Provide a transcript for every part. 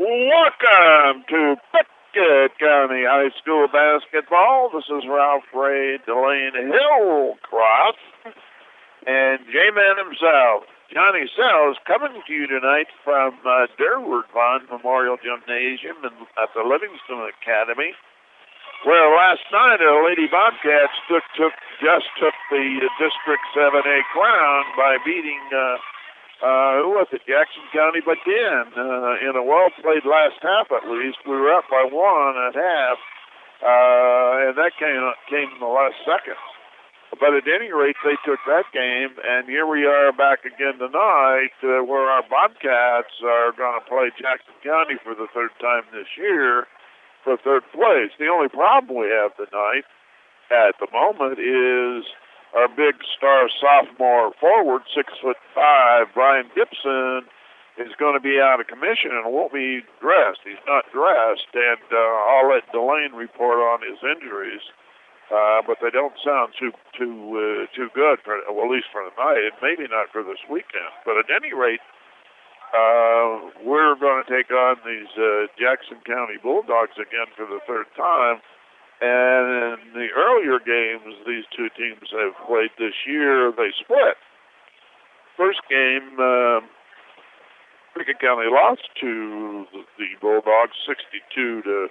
Welcome to Pickett County High School basketball. This is Ralph Ray Delane Hillcroft and J-Man himself, Johnny Sells, coming to you tonight from Durward Bond Memorial Gymnasium at the Livingston Academy, where last night Lady Bobcats took the District 7A crown by beating who was it? Jackson County by 10. In a well-played last half, at least. We were up by 1 at half, and that came in the last seconds. But at any rate, they took that game, and here we are back again tonight, where our Bobcats are going to play Jackson County for the third time this year for third place. The only problem we have tonight, at the moment, is our big star sophomore forward, 6'5", Brian Gibson, is going to be out of commission and won't be dressed. He's not dressed, and I'll let Delane report on his injuries. But they don't sound too good for, well, at least for tonight, and maybe not for this weekend. But at any rate, we're going to take on these Jackson County Bulldogs again for the third time. And in the earlier games these two teams have played this year, they split. First game, Pickett County lost to the Bulldogs 62-52,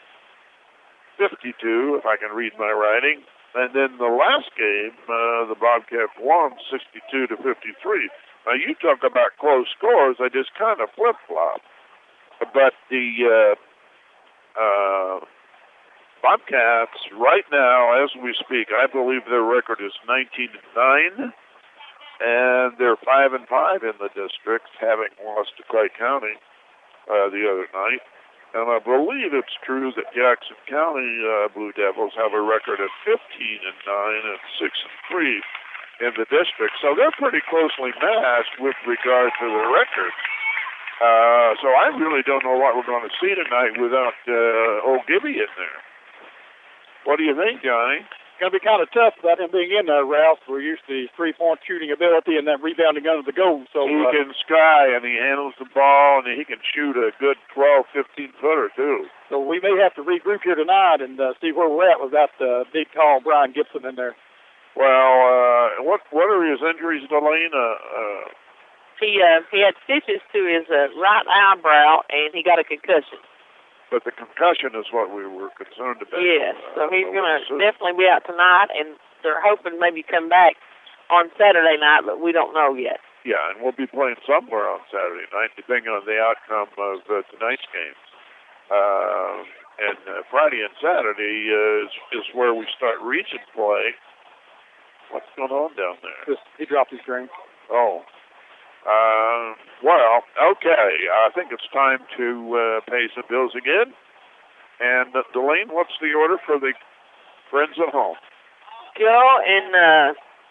if I can read my writing. And then the last game, the Bobcats won 62-53. Now, you talk about close scores, they just kind of flip-flop. But the Bobcats, right now, as we speak, I believe their record is 19-9, and they're 5-5 in the district, having lost to Clay County the other night. And I believe it's true that Jackson County Blue Devils have a record of 15-9 and 6-3 in the district. So they're pretty closely matched with regard to their records. So I really don't know what we're going to see tonight without Old Gibby in there. What do you think, Johnny? It's going to be kind of tough without him being in there, Ralph. We're used to his three-point shooting ability and that rebounding under the goal. So he can sky, and he handles the ball, and he can shoot a good 12, 15-footer, too. So we may have to regroup here tonight and see where we're at without the big tall Brian Gibson in there. Well, what are his injuries, Delane? He had stitches to his right eyebrow, and he got a concussion. But the concussion is what we were concerned about. Yes, so he's going to definitely be out tonight, and they're hoping maybe come back on Saturday night, but we don't know yet. Yeah, and we'll be playing somewhere on Saturday night, depending on the outcome of tonight's games. And Friday and Saturday is where we start region play. What's going on down there? He dropped his drink. Oh. Well, okay. I think it's time to pay some bills again. And, Delane, what's the order for the friends at home? Go and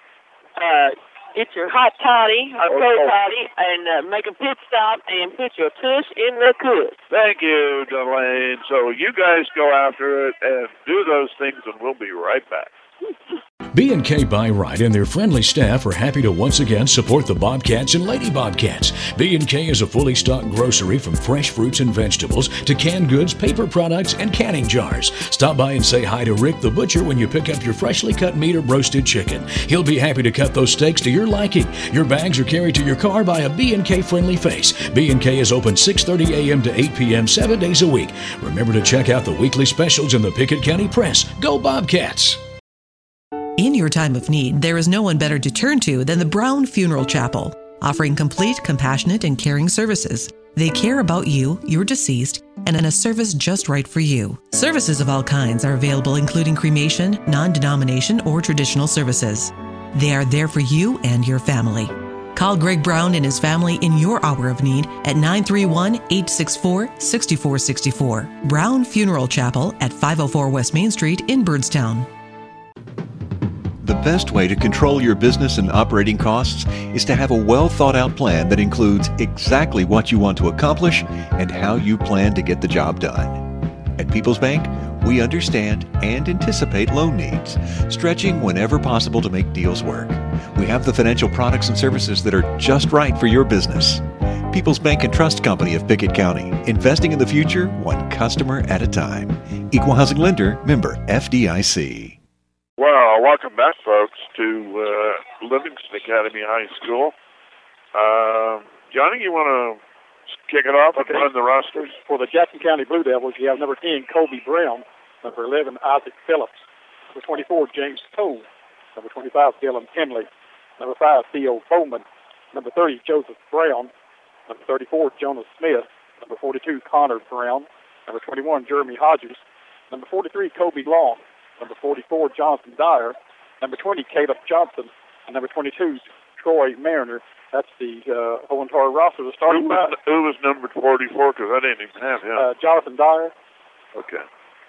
get your hot toddy or cold toddy and make a pit stop and put your tush in the cush. Thank you, Delane. So you guys go after it and do those things, and we'll be right back. B&K Buy-Right and their friendly staff are happy to once again support the Bobcats and Lady Bobcats. B&K is a fully stocked grocery from fresh fruits and vegetables to canned goods, paper products, and canning jars. Stop by and say hi to Rick the Butcher when you pick up your freshly cut meat or roasted chicken. He'll be happy to cut those steaks to your liking. Your bags are carried to your car by a B&K friendly face. B&K is open 6:30 a.m. to 8 p.m. 7 days a week. Remember to check out the weekly specials in the Pickett County Press. Go Bobcats! In your time of need, there is no one better to turn to than the Brown Funeral Chapel, offering complete, compassionate, and caring services. They care about you, your deceased, and in a service just right for you. Services of all kinds are available, including cremation, non-denomination, or traditional services. They are there for you and your family. Call Greg Brown and his family in your hour of need at 931-864-6464. Brown Funeral Chapel at 504 West Main Street in Birdstown. The best way to control your business and operating costs is to have a well-thought-out plan that includes exactly what you want to accomplish and how you plan to get the job done. At People's Bank, we understand and anticipate loan needs, stretching whenever possible to make deals work. We have the financial products and services that are just right for your business. People's Bank and Trust Company of Pickett County. Investing in the future, one customer at a time. Equal Housing Lender, member FDIC. Well, welcome back, folks, to Livingston Academy High School. Johnny, you want to kick it off and run the rosters? For the Jackson County Blue Devils, you have number 10, Kobe Brown. Number 11, Isaac Phillips. Number 24, James Cole. Number 25, Dylan Henley. Number 5, Theo Bowman. Number 30, Joseph Brown. Number 34, Jonas Smith. Number 42, Connor Brown. Number 21, Jeremy Hodges. Number 43, Kobe Long. Number 44, Jonathan Dyer. Number 20, Caleb Johnson. And number 22, Troy Mariner. That's the whole entire roster. The starting five. Who was number 44? Because I didn't even have him. Jonathan Dyer. Okay.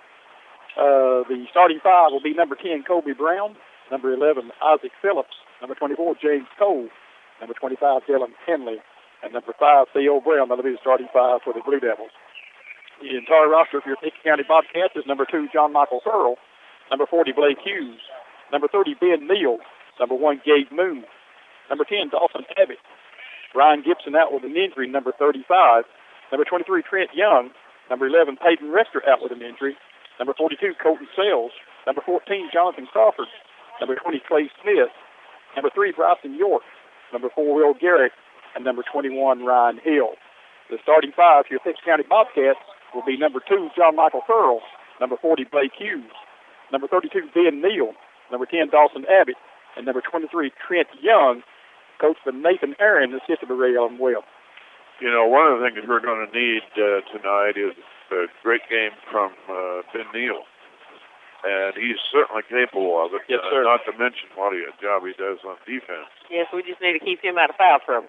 The starting five will be number 10, Kobe Brown. Number 11, Isaac Phillips. Number 24, James Cole. Number 25, Dylan Henley. And number 5, Theo Brown. That'll be the starting five for the Blue Devils. The entire roster for your Pickett County Bobcats is number 2, John Michael Searle. Number 40, Blake Hughes. Number 30, Ben Neal. Number 1, Gabe Moon. Number 10, Dawson Abbott. Ryan Gibson out with an injury, number 35. Number 23, Trent Young. Number 11, Peyton Rector out with an injury. Number 42, Colton Sells. Number 14, Jonathan Crawford. Number 20, Clay Smith. Number 3, Bryson York. Number 4, Will Garrett. And number 21, Ryan Hill. The starting five for your Pickett County Bobcats will be number 2, John Michael Searle. Number 40, Blake Hughes. Number 32, Ben Neal. Number 10, Dawson Abbott. And number 23, Trent Young. Coached by Nathan Aaron, assisted by Ray Allen Webb. You know, one of the things we're going to need tonight is a great game from Ben Neal. And he's certainly capable of it. Yes, sir. Not to mention what a job he does on defense. Yes, we just need to keep him out of foul trouble.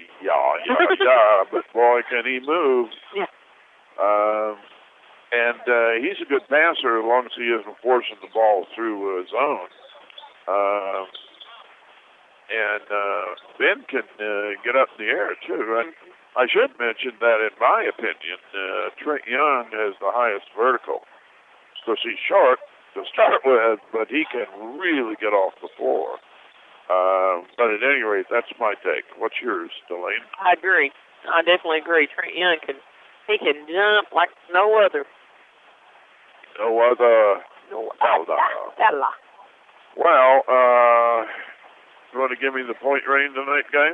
Yeah, but boy, can he move. Yeah. And he's a good passer as long as he isn't forcing the ball through zone. And Ben can get up in the air, too. And I should mention that, in my opinion, Trent Young has the highest vertical. Of course, he's short to start with, but he can really get off the floor. But at any rate, that's my take. What's yours, Delane? I agree. I definitely agree. Trent Young can jump like no other. No other. Well, you want to give me the point range tonight, guys?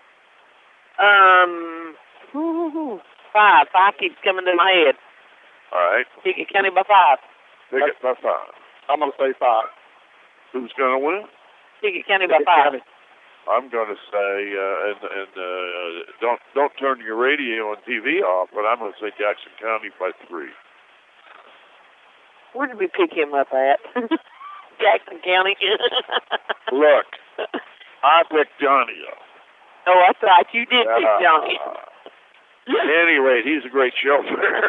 5. 5 keeps coming to my head. All right. Pickett County by 5. Pickett by 5. I'm going to say 5. Who's going to win? Pickett County by 5. I'm going to say, don't turn your radio and TV off, but I'm going to say Jackson County by 3. Where did we pick him up at? Jackson County. Look, I picked Johnny up. Oh, I thought you did pick Johnny. At any rate, he's a great chauffeur.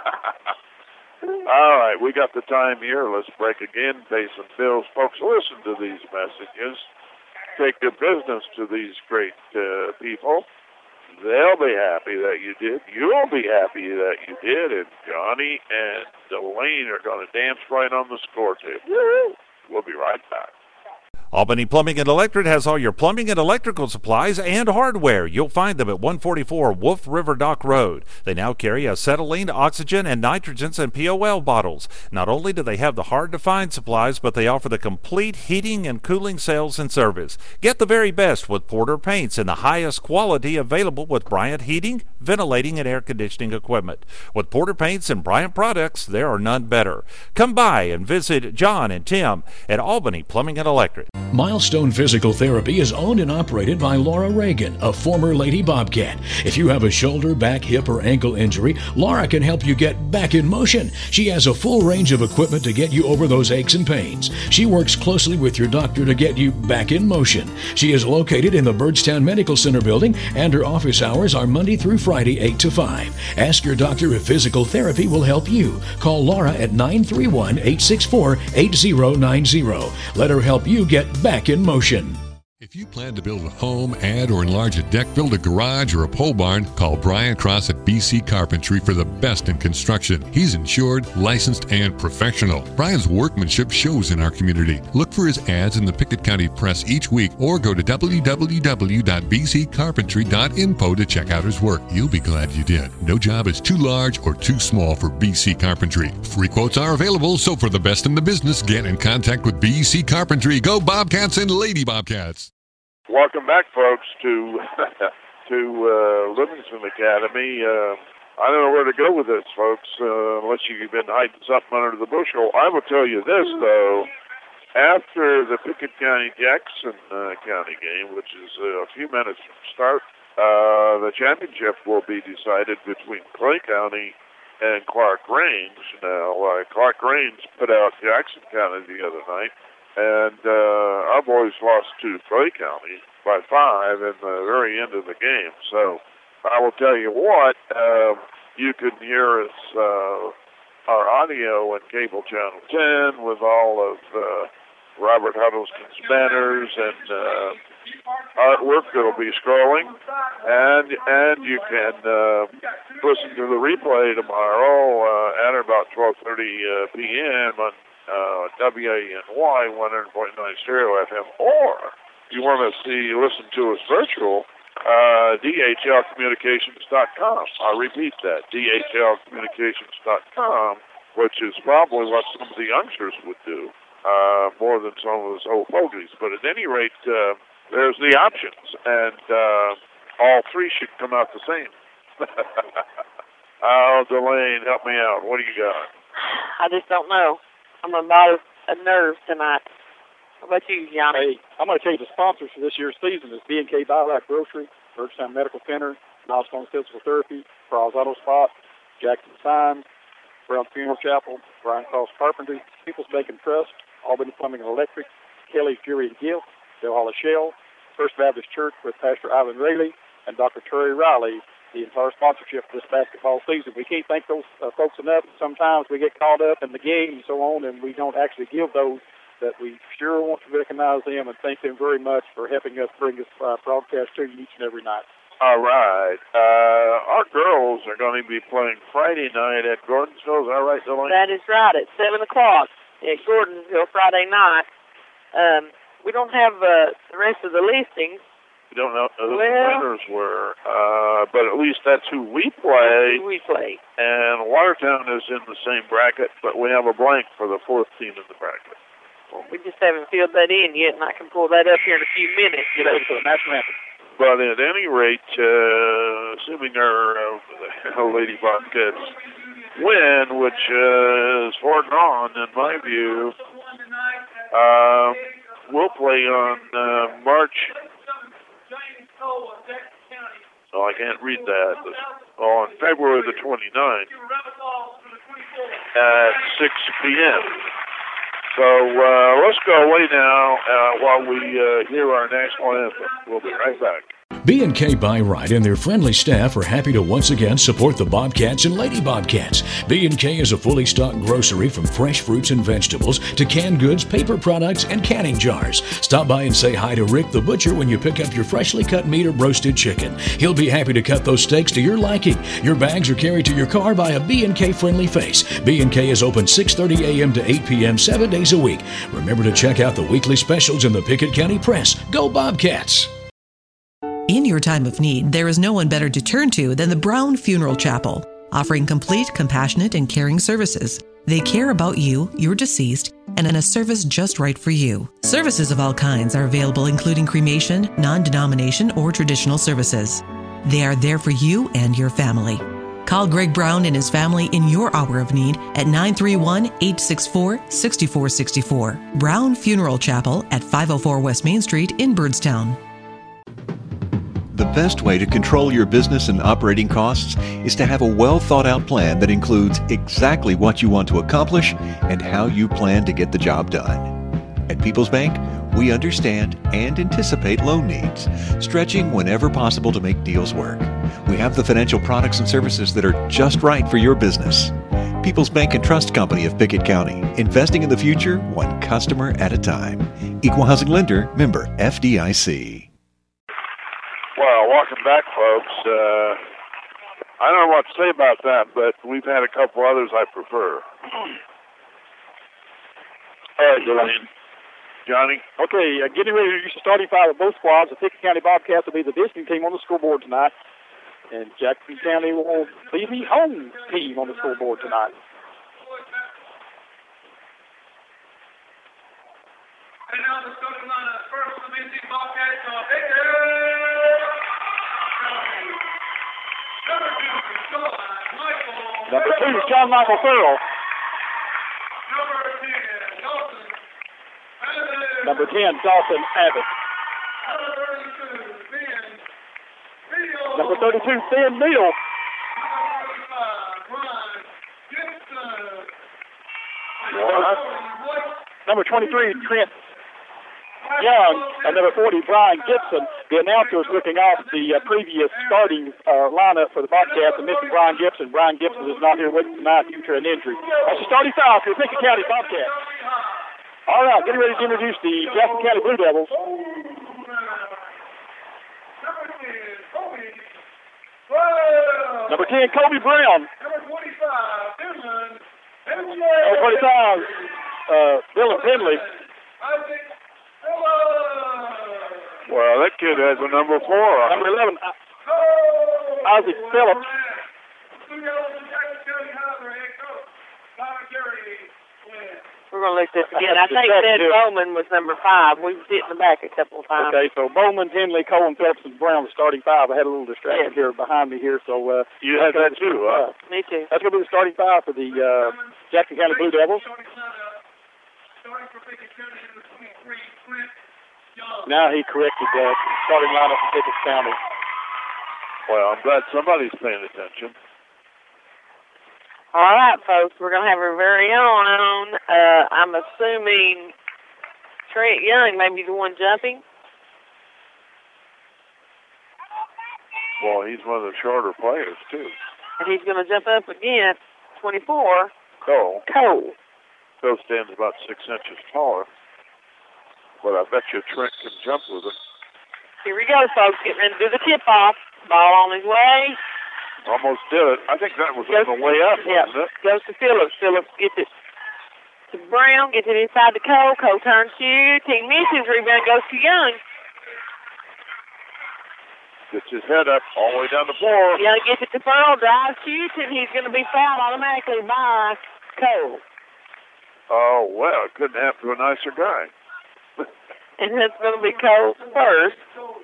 All right, we got the time here. Let's break again, pay some bills. Folks, listen to these messages. Take your business to these great people. They'll be happy that you did. You'll be happy that you did. And Johnny and Delane are going to dance right on the score table. We'll be right back. Albany Plumbing and Electric has all your plumbing and electrical supplies and hardware. You'll find them at 144 Wolf River Dock Road. They now carry acetylene, oxygen, and nitrogens and POL bottles. Not only do they have the hard-to-find supplies, but they offer the complete heating and cooling sales and service. Get the very best with Porter Paints and the highest quality available with Bryant Heating, Ventilating, and Air Conditioning equipment. With Porter Paints and Bryant products, there are none better. Come by and visit John and Tim at Albany Plumbing and Electric. Milestone Physical Therapy is owned and operated by Laura Reagan, a former Lady Bobcat. If you have a shoulder, back, hip, or ankle injury, Laura can help you get back in motion. She has a full range of equipment to get you over those aches and pains. She works closely with your doctor to get you back in motion. She is located in the Byrdstown Medical Center building, and her office hours are Monday through Friday, 8 to 5. Ask your doctor if physical therapy will help you. Call Laura at 931-864-8090. Let her help you get back in motion. If you plan to build a home, add or enlarge a deck, build a garage, or a pole barn, call Brian Cross at BC Carpentry for the best in construction. He's insured, licensed, and professional. Brian's workmanship shows in our community. Look for his ads in the Pickett County Press each week or go to www.bccarpentry.info to check out his work. You'll be glad you did. No job is too large or too small for BC Carpentry. Free quotes are available, so for the best in the business, get in contact with BC Carpentry. Go Bobcats and Lady Bobcats. Welcome back, folks, to Livingston Academy. I don't know where to go with this, folks, unless you've been hiding something under the bushel. I will tell you this, though. After the Pickett County-Jackson County game, which is a few minutes from start, the championship will be decided between Clay County and Clark Range. Now, Clark Range put out Jackson County the other night. And our boys lost to Clay County by 5 in the very end of the game. So I will tell you what, you can hear us, our audio on Cable Channel 10 with all of Robert Huddleston's banners and artwork that'll be scrolling. And you can listen to the replay tomorrow at about 12:30 p.m. on WANY 100.9 Stereo FM, or if you want to listen to us virtual, DHLcommunications.com. I'll repeat that, DHLcommunications.com, which is probably what some of the youngsters would do, more than some of us old fogies. But at any rate, there's the options, and all three should come out the same. Delane, help me out. What do you got? I just don't know. I'm about a nerve tonight. How about you, Johnny? Hey, I'm going to change the sponsors for this year's season. It's B&K Biolac Grocery, Birchtown Medical Center, Milestone Physical Therapy, Charles Auto Spot, Jackson Signs, Brown Funeral Chapel, Brian Cross Carpentry, People's Bank and Trust, Albany Plumbing and Electric, Kelly's Jewelry and Gift, Del Hollow Shell, First Baptist Church with Pastor Ivan Rayleigh, and Dr. Terry Riley, the entire sponsorship for this basketball season. We can't thank those folks enough. Sometimes we get caught up in the game and so on, and we don't actually give those that we sure want to recognize them and thank them very much for helping us bring this broadcast to you each and every night. All right. Our girls are going to be playing Friday night at Gordonsville. Is that right, Delaney? That is right, at 7 o'clock at Gordonsville Friday night. We don't have the rest of the listings. We don't know who the winners were, but at least that's who we play. And Watertown is in the same bracket, but we have a blank for the fourth team in the bracket. Well, we just haven't filled that in yet, and I can pull that up here in a few minutes. Get over to the national anthem. But at any rate, assuming our Lady Bobcats win, which is foregone in my view, we'll play on March. Oh, I can't read that. On February the 29th at 6 p.m. So let's go away now while we hear our national anthem. We'll be right back. B&K By-Rite and their friendly staff are happy to once again support the Bobcats and Lady Bobcats. B&K is a fully stocked grocery from fresh fruits and vegetables to canned goods, paper products, and canning jars. Stop by and say hi to Rick the Butcher when you pick up your freshly cut meat or roasted chicken. He'll be happy to cut those steaks to your liking. Your bags are carried to your car by a B&K friendly face. B&K is open 6:30 a.m. to 8 p.m. 7 days a week. Remember to check out the weekly specials in the Pickett County Press. Go Bobcats! In your time of need, there is no one better to turn to than the Brown Funeral Chapel, offering complete, compassionate, and caring services. They care about you, your deceased, and in a service just right for you. Services of all kinds are available, including cremation, non-denomination, or traditional services. They are there for you and your family. Call Greg Brown and his family in your hour of need at 931-864-6464. Brown Funeral Chapel at 504 West Main Street in Birdstown. The best way to control your business and operating costs is to have a well-thought-out plan that includes exactly what you want to accomplish and how you plan to get the job done. At People's Bank, we understand and anticipate loan needs, stretching whenever possible to make deals work. We have the financial products and services that are just right for your business. People's Bank and Trust Company of Pickett County, investing in the future one customer at a time. Equal Housing Lender, member FDIC. Well, welcome back, folks. I don't know what to say about that, but we've had a couple others I prefer. All right, Delane. Johnny? Okay, getting ready to use the starting five of both squads. The Pickett County Bobcats will be the visiting team on the scoreboard tonight, and Jackson County will be the home team on the scoreboard tonight. And now the starting lineup. First, the BC Bobcats are Number 2, John Michael Farrell. Number 10, Dawson Abbott. Number 32, Finn Neal. Number 23, Trent Young, and number 40, Brian Gibson. The announcer is looking off the previous starting lineup for the Bobcats and missing Brian Gibson. Brian Gibson is not here with us tonight due to an injury. That's the starting five for the Pickett County Bobcats. All right, getting ready to introduce the Jackson County Blue Devils. Number 10, Kobe Brown. Number 25, Dylan Penley. Well, that kid has a number 4. Number 11, Isaac Phillips. We're going to look this again. I think Ted Bowman was number 5. We've sit in the back a couple of times. Okay, so Bowman, Henley, Cohen, Phillips, and Brown, the starting five. I had a little distraction here behind me here, so... you had that too, huh? Me too. That's going to be the starting five for the Jackson County Blue Devils. Now he corrected the starting lineup for Pickett County. Well, I'm glad somebody's paying attention. All right, folks, we're going to have our very own. I'm assuming Trent Young may be the one jumping. Well, he's one of the shorter players, too. And he's going to jump up again, 24. Cole. Cole stands about 6 inches taller. But I bet you Trent can jump with it. Here we go, folks. Getting ready to do the tip-off. Ball on his way. Almost did it. I think that was on the way up, wasn't it? Goes to Phillips. Phillips gets it to Brown. Gets it inside to Cole. Cole turns, shoots. He misses. Rebound goes to Young. Gets his head up all the way down the floor. Young gets it to Farrell. Drives, shoots, and he's going to be fouled automatically by Cole. Oh, well, it couldn't happen to a nicer guy. And that's going to be Cole's first.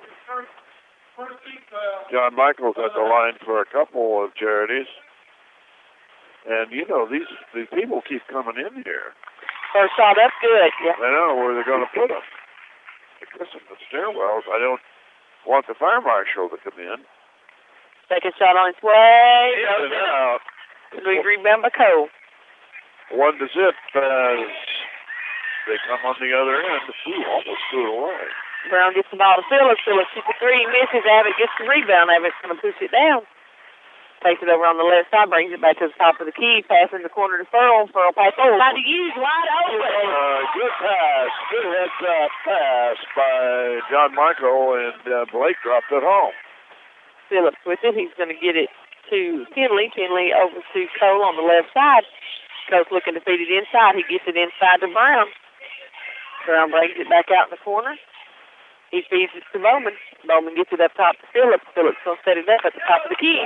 John Michaels at the line for a couple of charities. And, you know, these people keep coming in here. First shot, that's good. Yeah. They don't know where they're going to put them. Because of the stairwells, I don't want the fire marshal to come in. Second shot on its way. In and out. We rebound by Cole. 1-0 as they come on the other end. Ooh, almost threw it away. Brown gets the ball to Phillips. Phillips shoots a 3, misses. Abbott gets the rebound. Abbott's going to push it down. Takes it over on the left side, brings it back to the top of the key, passing the corner to Farrell. Farrell pass over. Trying to use wide open. Good pass. Good heads-up pass by John Michael, and Blake dropped it home. Phillips with it. He's going to get it to Penley. Penley over to Cole on the left side. Cole's looking to feed it inside. He gets it inside to Brown. Brown brings it back out in the corner. He feeds it to Bowman. Bowman gets it up top to Phillips. Phillips going to set it up at the top of the key.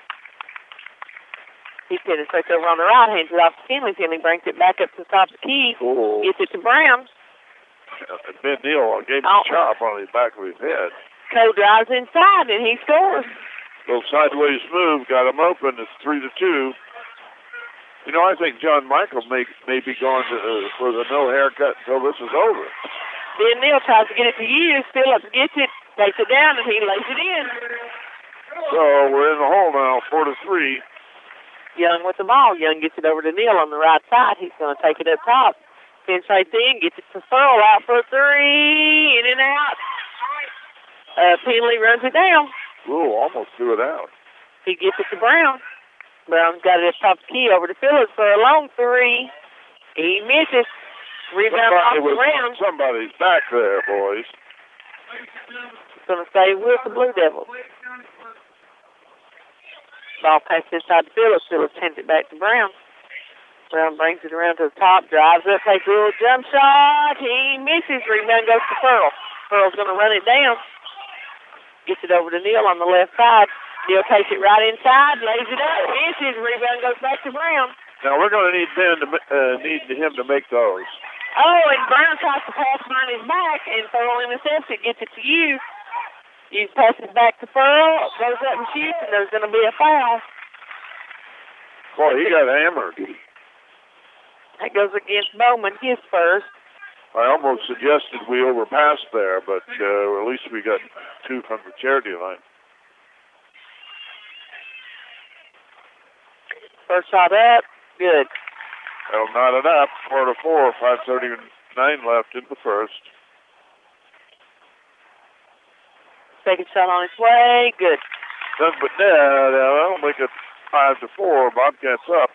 He penetrates over on the right, hands it off to Penley. Penley brings it back up to the top of the key. Ooh. Gets it to Brown. Ben Neal gave him a chop on the back of his head. Cole drives inside, and he scores. Little sideways move, got him open. It's 3-2. You know, I think John Michael may be going for the no haircut until this is over. Ben Neal tries to get it to use. Phillips gets it, takes it down, and he lays it in. So we're in the hole now, 4-3. Young with the ball. Young gets it over to Neal on the right side. He's going to take it up top. Penetrates in, gets it to Farrell out for a 3, in and out. Penley runs it down. Ooh, almost threw it out. He gets it to Brown. Brown's got it at top of the key over to Phillips for a long 3. He misses. Rebound off the ground. Somebody's back there, boys. It's going to stay with the Blue Devils. Ball passed inside to Phillips. Phillips hands it back to Brown. Brown brings it around to the top, drives up, takes a little jump shot. He misses. Rebound goes to Pearl. Pearl's going to run it down. Gets it over to Neal on the left side. Neal takes it right inside, lays it up, misses. Rebound goes back to Brown. Now we're going to need him to make those. Oh, and Brown tries to pass behind his back, and Pearl intercepts it, gets it to you. You pass it back to Pearl, goes up and shoots, and there's going to be a foul. Boy, he got hammered. That goes against Bowman, his first. I almost suggested we overpassed there, but at least we got 2 from the charity line. First shot up, good. Well, not enough. 4-4, 5:39 left in the first. Second shot on its way, good. Done but net. That'll make it 5-4. Bobcats up.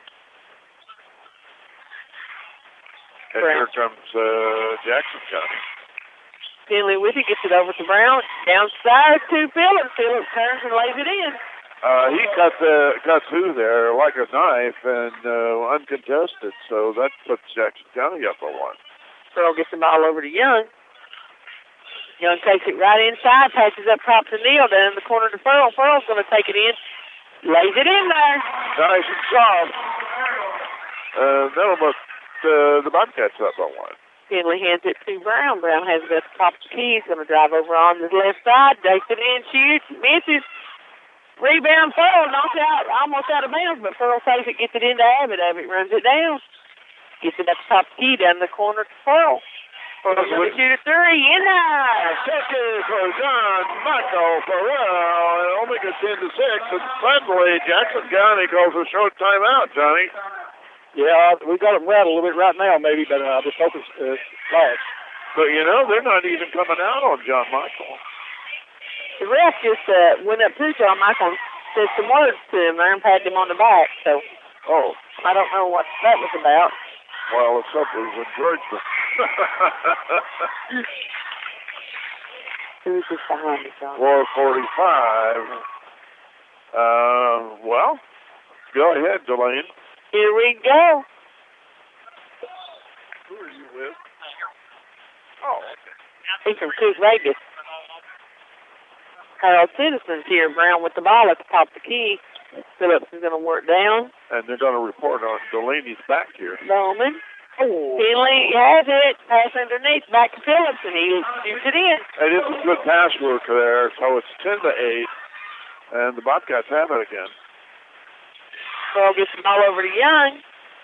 And here comes Jackson County. Finley with it, gets it over to Brown. Downside to Phillips. Phillips turns and lays it in. He cut through there like a knife and uncontested, so that puts Jackson County up a 1. Pearl gets the ball over to Young. Young takes it right inside, passes up top to Neal, down in the corner to Pearl. Pearl's going to take it in, lays it in there. Nice and soft. That'll put the Bobcats up a 1. Finley hands it to Brown. Brown has it at the top of the key. He's going to drive over on the left side, takes it in, shoots, misses. Rebound, Pearl knocks out, almost out of bounds, but Pearl takes it, gets it into Abbott. Abbott runs it down. Gets it at the top of the key, down in the corner to Pearl. Pearl's going to shoot a 3, in there. Second for John Michael Farrell. It'll make it 10-6, and suddenly Jackson County calls a short timeout, Johnny. Yeah, we've got them rattled a little bit right now, maybe, but I just hope it's lost. But, you know, they're not even coming out on John Michael. The ref just went up to John Michael and said some words to him there and patted him on the back. So, I don't know what that was about. Well, it's up as encouragement. Who's just behind me, John? 4:45. Well, go ahead, Delane. Here we go. Who are you with? Oh, okay. He's from Coos Vegas. Harold Citizens here. Brown with the ball at the top of the key. Phillips is going to work down. And they're going to report on Delaney's back here. Bowman. Finley has it. Pass underneath. Back to Phillips, and he shoots it in. It is a good pass work there, so it's 10-8. And the Bobcats have it again. Pearl gets the ball over to Young.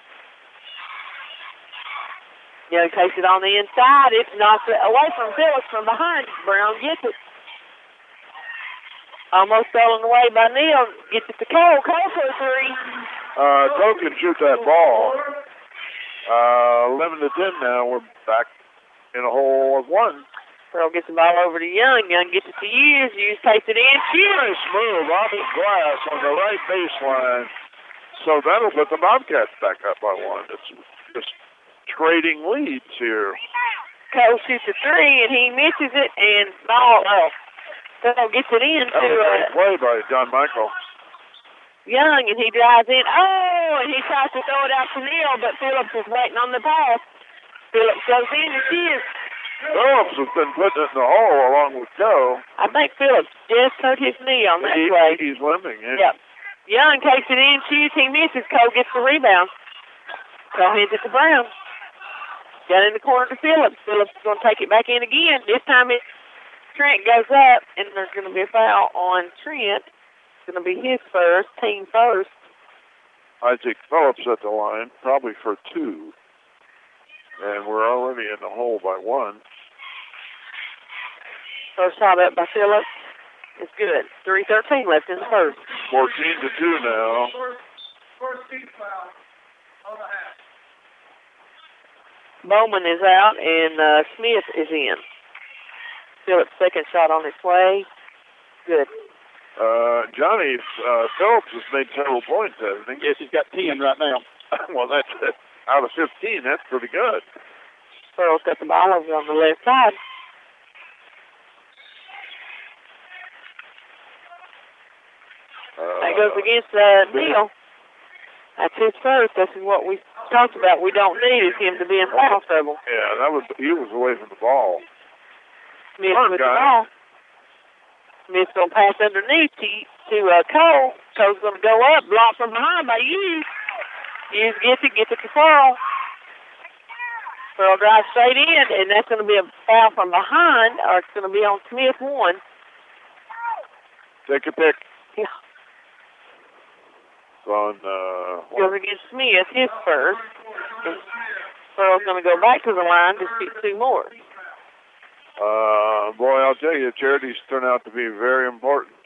Young takes it on the inside. It's knocked away from Phillips from behind. Brown gets it. Almost stolen away by Neal. Gets it to Cole. Cole for a 3. Cole can shoot that ball. 11-10 now. We're back in a hole of 1. Pearl gets the ball over to Young. Young gets it to Hughes. Hughes takes it in. Nice move off the glass on the right baseline. So that'll put the Bobcats back up by 1. It's just trading leads here. Cole shoots a 3, and he misses it, and ball Cole gets it in to great play by John Michael. Young, and he drives in. Oh, and he tries to throw it out to Neal, but Phillips is waiting on the pass. Phillips goes in, and shoots. Phillips has been putting it in the hole along with Joe. I think Phillips just hurt his knee on that play. He's limping, yeah. Yep. Young takes it in, shoots, he misses. Cole gets the rebound. Cole hands it to Brown. Down in the corner to Phillips. Phillips is going to take it back in again. This time Trent goes up, and there's going to be a foul on Trent. It's going to be his first, team first. Isaac Phillips at the line, probably for 2. And we're already in the hole by 1. First shot up by Phillips. It's good. 3:13 left in the first. 14-2 now. First team foul on the half. Bowman is out, and Smith is in. Phillips' second shot on its way. Good. Johnny Phillips has made several points, hasn't he? Yes, he's got 10 right now. Well, that's out of 15. That's pretty good. Pearl's got the ball over on the left side. That goes against Neal. That's his first. This is what we talked about. We don't need is him to be in foul trouble. Yeah, he was away from the ball. Smith with the ball. Smith's going to pass underneath to Cole. Cole's going to go up, block from behind by Hughes. Hughes gets it to Pearl. Pearl drives straight in, and that's going to be a foul from behind, or it's going to be on Smith 1. Take a pick. Yeah. On, goes against Smith, his first. And Pearl's going to go back to the line to shoot 2 more. Boy, I'll tell you, charities turn out to be very important.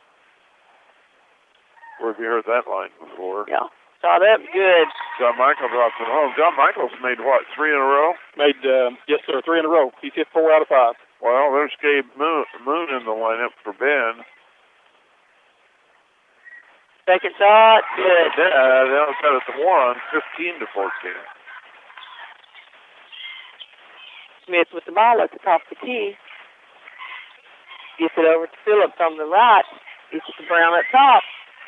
Where have you heard that line before? Yeah. Shot up good. John Michael drops it home. John Michael's made what, 3 in a row? Made, yes, sir, 3 in a row. He's hit 4 out of 5. Well, there's Gabe Moon in the lineup for Ben. Second shot, good. They'll cut it to 1, 15 to 14. Smith with the ball at the top of the key. Gets it over to Phillips on the right. Gets it to Brown up top.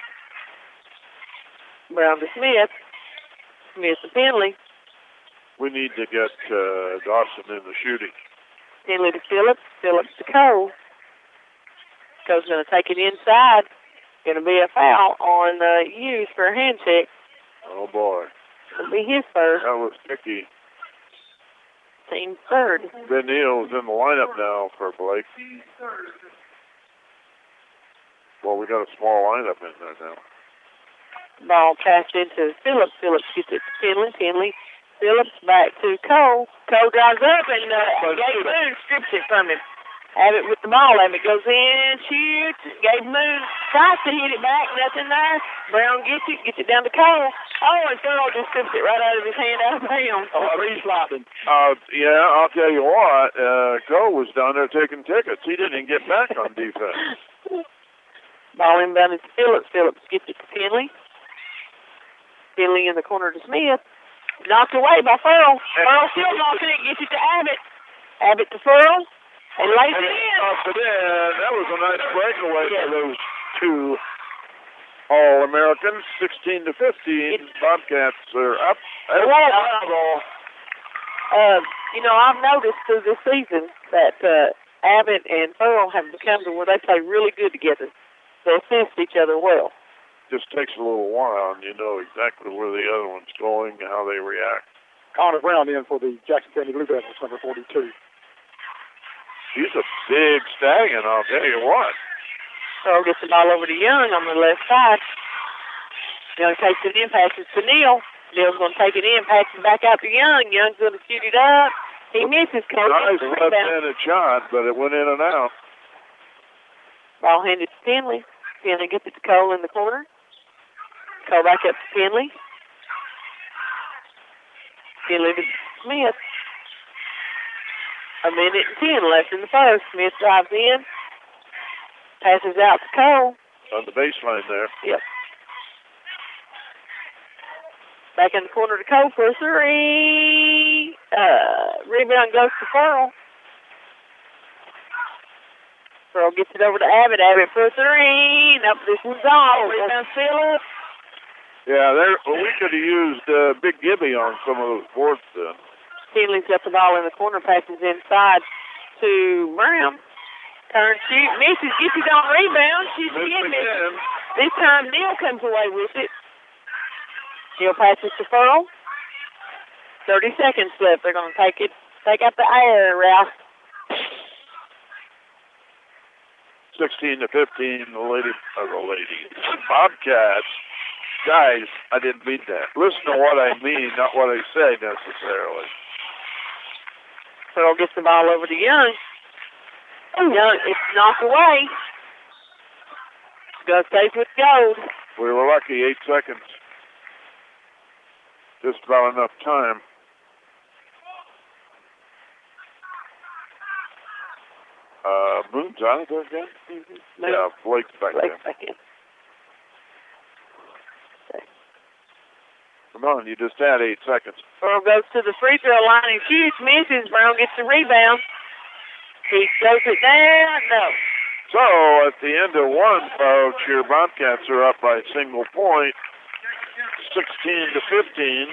Brown to Smith. Smith to Finley. We need to get Dawson in the shooting. Finley to Phillips. Phillips to Cole. Cole's going to take it inside. Going to be a foul on Hughes for a hand check. Oh, boy. It'll be his first. That was tricky. Team's third. Ben Neal's in the lineup now for Blake. Well, we got a small lineup in there now. Ball passed into Phillips. Phillips gets it to Finley. Finley. Phillips back to Cole. Cole drives up and Gabe Moon strips it from him. Abbott with the ball. Abbott goes in, shoots. Gabe Moon tries to hit it back. Nothing there. Brown gets it down to Cole. Oh, and Farrell just strips it right out of his hand, out of bounds. Free sliding. Yeah, I'll tell you what. Cole was down there taking tickets. He didn't even get back on defense. Ball inbounded to Phillips. Phillips gets it to Finley. Finley in the corner to Smith. Knocked away by Farrell. Farrell still knocking it. Gets it to Abbott. Abbott to Farrell. And lays it in. That was a nice breakaway for those 2 All-Americans. 16 to 15. Bobcats are up. I've noticed through this season that Abbott and Farrell have become to where they play really good together. They assist each other well. Just takes a little while, and you know exactly where the other one's going and how they react. Connor Brown in for the Jackson County Blue Devils, number 42. She's a big stallion, I'll tell you what. Earl gets the ball over to Young on the left side. Young takes it in, passes to Neal. Neal's going to take it in, pass it back out to Young. Young's going to shoot it up. He misses. Nice left-handed shot, but it went in and out. Ball handed to Finley. Finley gets it to Cole in the corner. Cole back up to Finley. Finley to Smith. 1 minute and 10 left in the first. Smith drives in. Passes out to Cole. On the baseline there. Yep. Back in the corner to Cole for a 3. Rebound goes to Farrell. Farrell gets it over to Abbott. Abbott for a 3. Nope, this one's off. Rebound Phillips. Yeah, we could have used Big Gibby on some of those boards then. Finley's got the ball in the corner, passes inside to Brown. Turn, shoot, misses, gets it on rebound. She's again missing. This time Neal comes away with it. Neal passes to Farrell. 30 seconds left. They're going to take out the air route. 16 to 15, the ladies. Bobcats. Guys, I didn't mean that. Listen to what I mean, not what I say necessarily. Farrell gets the ball over to Young. Young, it's knocked away. Gus stays with gold. We were lucky, 8 seconds. Just about enough time. Moon's on it there again? Mm-hmm. Yeah, Blake's back in. Back in. Okay. Come on, you just had 8 seconds. Pearl goes to the free throw line and shoots, misses. Brown gets the rebound. He throws it down. No. So at the end of one, folks, your Bobcats are up by a single point, 16-15.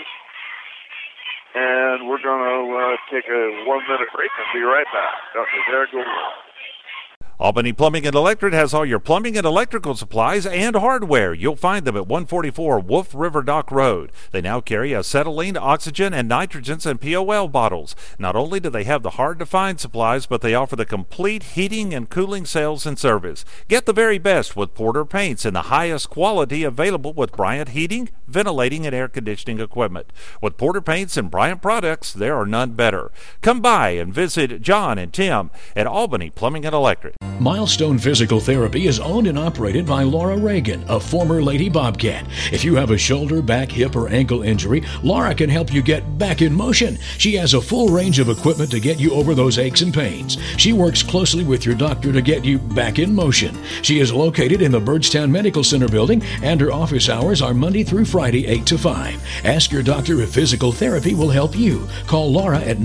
And we're going to take a 1-minute break and be right back. Dr. Derek Gould. Albany Plumbing and Electric has all your plumbing and electrical supplies and hardware. You'll find them at 144 Wolf River Dock Road. They now carry acetylene, oxygen, and nitrogens and POL bottles. Not only do they have the hard-to-find supplies, but they offer the complete heating and cooling sales and service. Get the very best with Porter Paints and the highest quality available with Bryant Heating, ventilating, and air conditioning equipment. With Porter Paints and Bryant products, there are none better. Come by and visit John and Tim at Albany Plumbing and Electric. Milestone Physical Therapy is owned and operated by Laura Reagan, a former Lady Bobcat. If you have a shoulder, back, hip, or ankle injury, Laura can help you get back in motion. She has a full range of equipment to get you over those aches and pains. She works closely with your doctor to get you back in motion. She is located in the Byrdstown Medical Center building, and her office hours are Monday through Friday, 8 to 5. Ask your doctor if physical therapy will help you. Call Laura at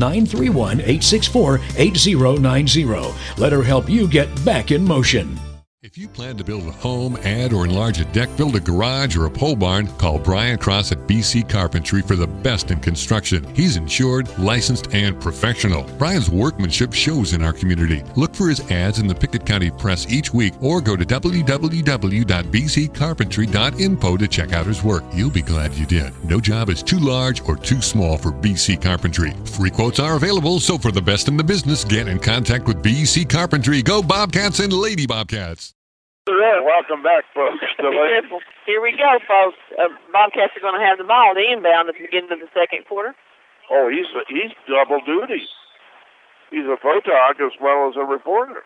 931-864-8090. Let her help you get back in motion. If you plan to build a home, add or enlarge a deck, build a garage, or a pole barn, call Brian Cross at BC Carpentry for the best in construction. He's insured, licensed, and professional. Brian's workmanship shows in our community. Look for his ads in the Pickett County Press each week or go to www.bccarpentry.info to check out his work. You'll be glad you did. No job is too large or too small for BC Carpentry. Free quotes are available, so for the best in the business, get in contact with BC Carpentry. Go Bobcats and Lady Bobcats. Welcome back, folks. Here we go, folks. Bobcats are going to have the ball, the inbound at the beginning of the second quarter. Oh, he's double duty. He's a photog as well as a reporter.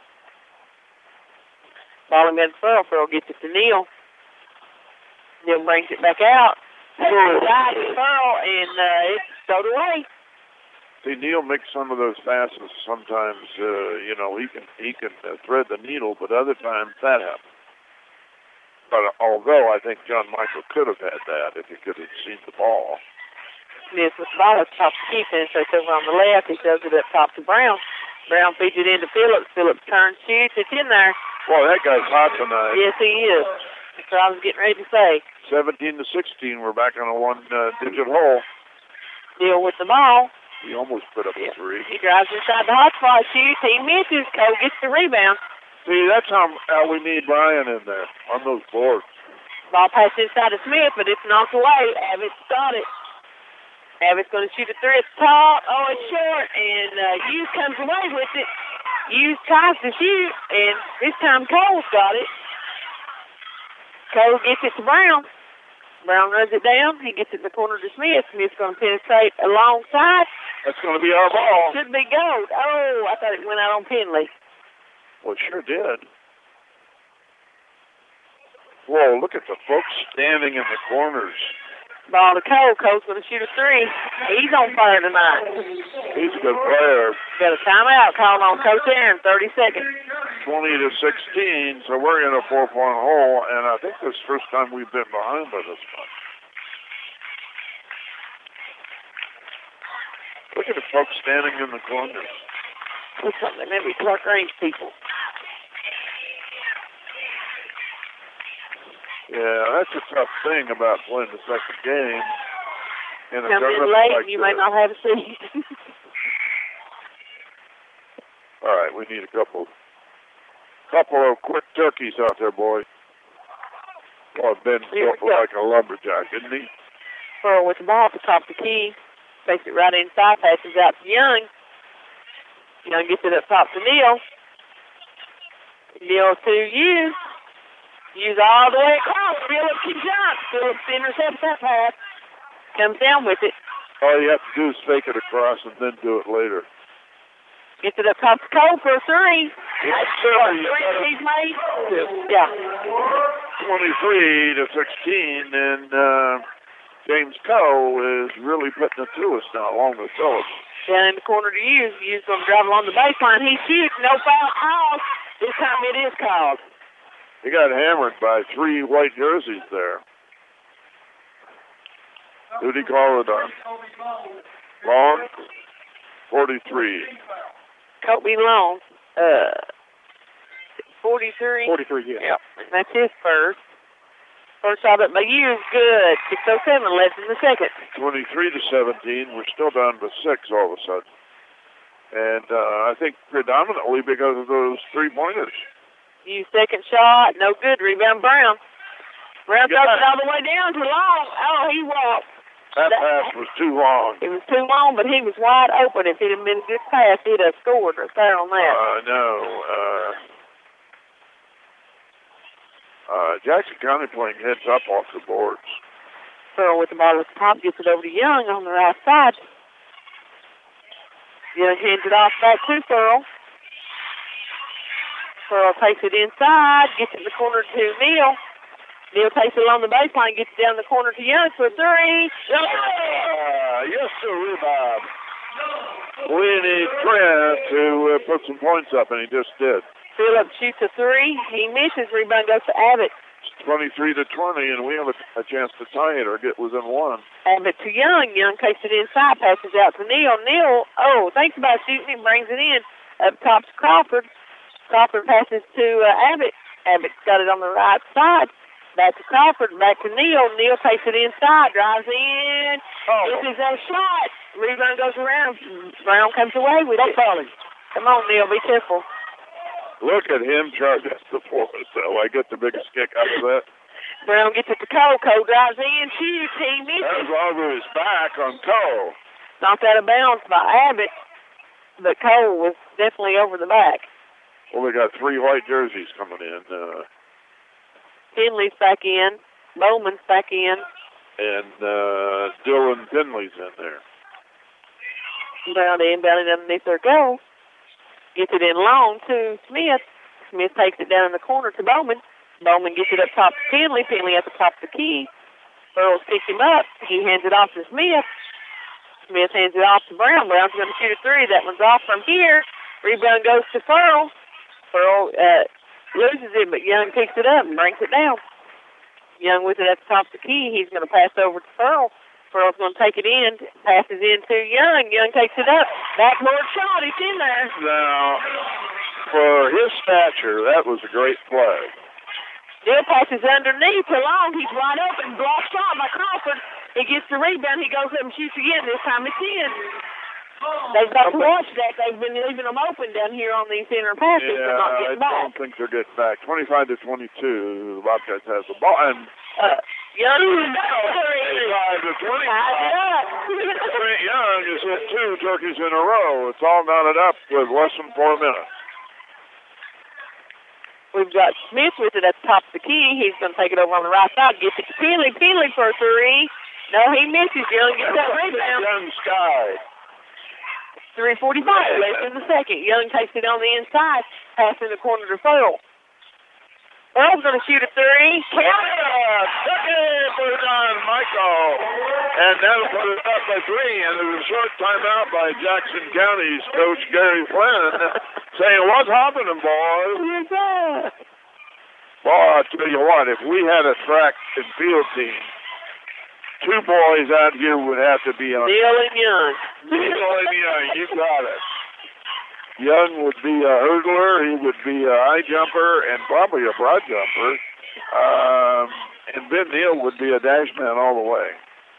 Ball in Pearl. Pearl gets it to Neal. Neal brings it back out. Got Pearl, and it's stowed away. See, Neal makes some of those passes. Sometimes, he can thread the needle, but other times that happens. But although I think John Michael could have had that if he could have seen the ball. Yes, with the ball at the top of the key, penetrates over on the left. He throws it up top to Brown. Brown feeds it into Phillips. Phillips turns, shoots. It's in there. Boy, that guy's hot tonight. Yes, he is. That's what I was getting ready to say. 17-16. We're back on a one-digit hole. Neal with the ball. He almost put up a three. He drives inside the hot spot, shoots. He misses. Cole gets the rebound. See, that's how we need Brian in there on those boards. Ball passed inside to Smith, but it's knocked away. Abbott's got it. Abbott's going to shoot a three at the top. Oh, it's short, and Hughes comes away with it. Hughes tries to shoot, and this time Cole's got it. Cole gets it to Brown. Brown runs it down. He gets it in the corner to Smith. Smith's going to penetrate alongside. That's going to be our ball. Should be gold. Oh, I thought it went out on Penley. Well, it sure did. Whoa, look at the folks standing in the corners. Ball to Cole. Cole's going to shoot a three. He's on fire tonight. He's a good player. Got a timeout called on Coach Aaron, 30 seconds. 20-16, so we're in a 4-point hole, and I think this is the first time we've been behind by this much. Look at the folks standing in the corners. Looks like they may be Clark Range people. Yeah, that's a tough thing about playing the second game. In a come in tournament late, like you this. may not have a seat. All right, we need a couple of quick turkeys out there, boy. Oh, Ben's built like a lumberjack, isn't he? Pearl with the ball at the top of the key. Takes it right inside, passes out to Young. Young gets it up top to Neal. Neal to Hughes. Hughes all the way across. Phillips can jump. Phillips intercepts that pass. Comes down with it. All you have to do is fake it across and then do it later. Gets it up top to Cole for a three. Yes, sir. Three he's made. Yeah. 23-16, and James Coe is really putting it to us now, along with Phillips. Down in the corner to Hughes. Hughes going to drive along the baseline. He shoots. No foul called. This time it is called. He got hammered by three white jerseys there. Who'd he call it on? Long? 43. Kobe Long. 43. 43, yeah. Yep. And that's his first. First shot at McGee is good. 6:07 left in the second. 23-17. We're still down to 6 all of a sudden. And I think predominantly because of those 3-pointers. Hughes' second shot, no good. Rebound Brown. Brown throws it all the way down to Long. Oh, he walked. That pass was too long. It was too long, but he was wide open. If it had been a good pass, he'd have scored right there on that. Jackson County playing heads up off the boards. Pearl with the ball at the top, gets it over to Young on the right side. Young hands it off back to Pearl. Pearl takes it inside, gets it in the corner to Neal. Neal takes it along the baseline, gets it down the corner to Young for 3. Yes, sir, rebound. We need Trent to put some points up, and he just did. Phillips shoots a 3. He misses. Rebound goes to Abbott. 23-20, and we have a chance to tie it or get within 1. Abbott to Young. Young takes it inside, passes out to Neal. Neal, thinks about shooting him, brings it in. Up top to Crawford. Crawford passes to Abbott. Abbott's got it on the right side. Back to Crawford, back to Neal. Neal takes it inside, drives in. This is a shot. Rebound goes around. Brown comes away with it. Come on, Neal, be careful. Look at him charge at the floor, so I get the biggest kick out of that. Brown gets it to Cole. Cole drives in, shoots. He misses. That was over his back on Cole. Knocked out of bounds by Abbott, but Cole was definitely over the back. Well, we got 3 white jerseys coming in. Finley's back in. Bowman's back in. And Dylan Finley's in there. Brown inbounded underneath their goal. Gets it in long to Smith. Smith takes it down in the corner to Bowman. Bowman gets it up top to Finley. Finley at the top of the key. Burrows picks him up. He hands it off to Smith. Smith hands it off to Brown. Brown's going to shoot a 3. That one's off from here. Rebound goes to Furl. Furl loses it, but Young picks it up and brings it down. Young with it at the top of the key. He's going to pass over to Furl. Furl's going to take it in, passes in to Young. Young takes it up. Backboard shot. He's in there. Now, for his stature, that was a great play. Neal passes underneath to Long. He's wide open. Blocked shot by Crawford. He gets the rebound. He goes up and shoots again. This time it's in. They've got to watch that. They've been leaving them open down here on these inner passes. They're not getting back. I don't think they're getting back. 25-22, the Bobcats has the ball. And Young, 25-20. Young has hit 2 turkeys in a row. It's all knotted up with less than 4 minutes. We've got Smith with it at the top of the key. He's going to take it over on the right side. Gets it to Finley. Finley for 3. No, he misses. Young gets that rebound. Young Sky. 3:45 left in the second. Young takes it on the inside. Pass in the corner to Furl. Furl's going to shoot a 3. Count it! Second for Don Michael. And that'll put it up by 3. And there's a short timeout by Jackson County's coach Gary Flynn saying, "What's happening, boys?" Yes, sir. Boy, I'll tell you what, if we had a track and field team, 2 boys out here would have to be on. Neal and Young. Neal and Young, you got it. Young would be a hurdler, he would be a high jumper, and probably a broad jumper. And Ben Neal would be a dash man all the way.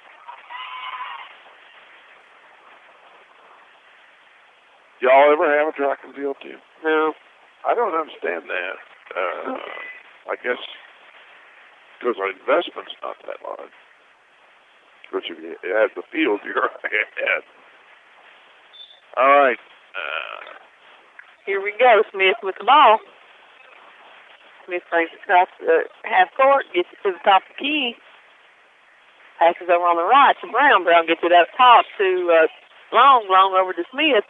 Y'all ever have a track and field team? No. I don't understand that. I guess because our investment's not that large. Because if you had the field, you're ahead. All right. Here we go. Smith with the ball. Smith brings it across the half court, gets it to the top of the key. Passes over on the right to Brown. Brown gets it up top to Long. Long over to Smith.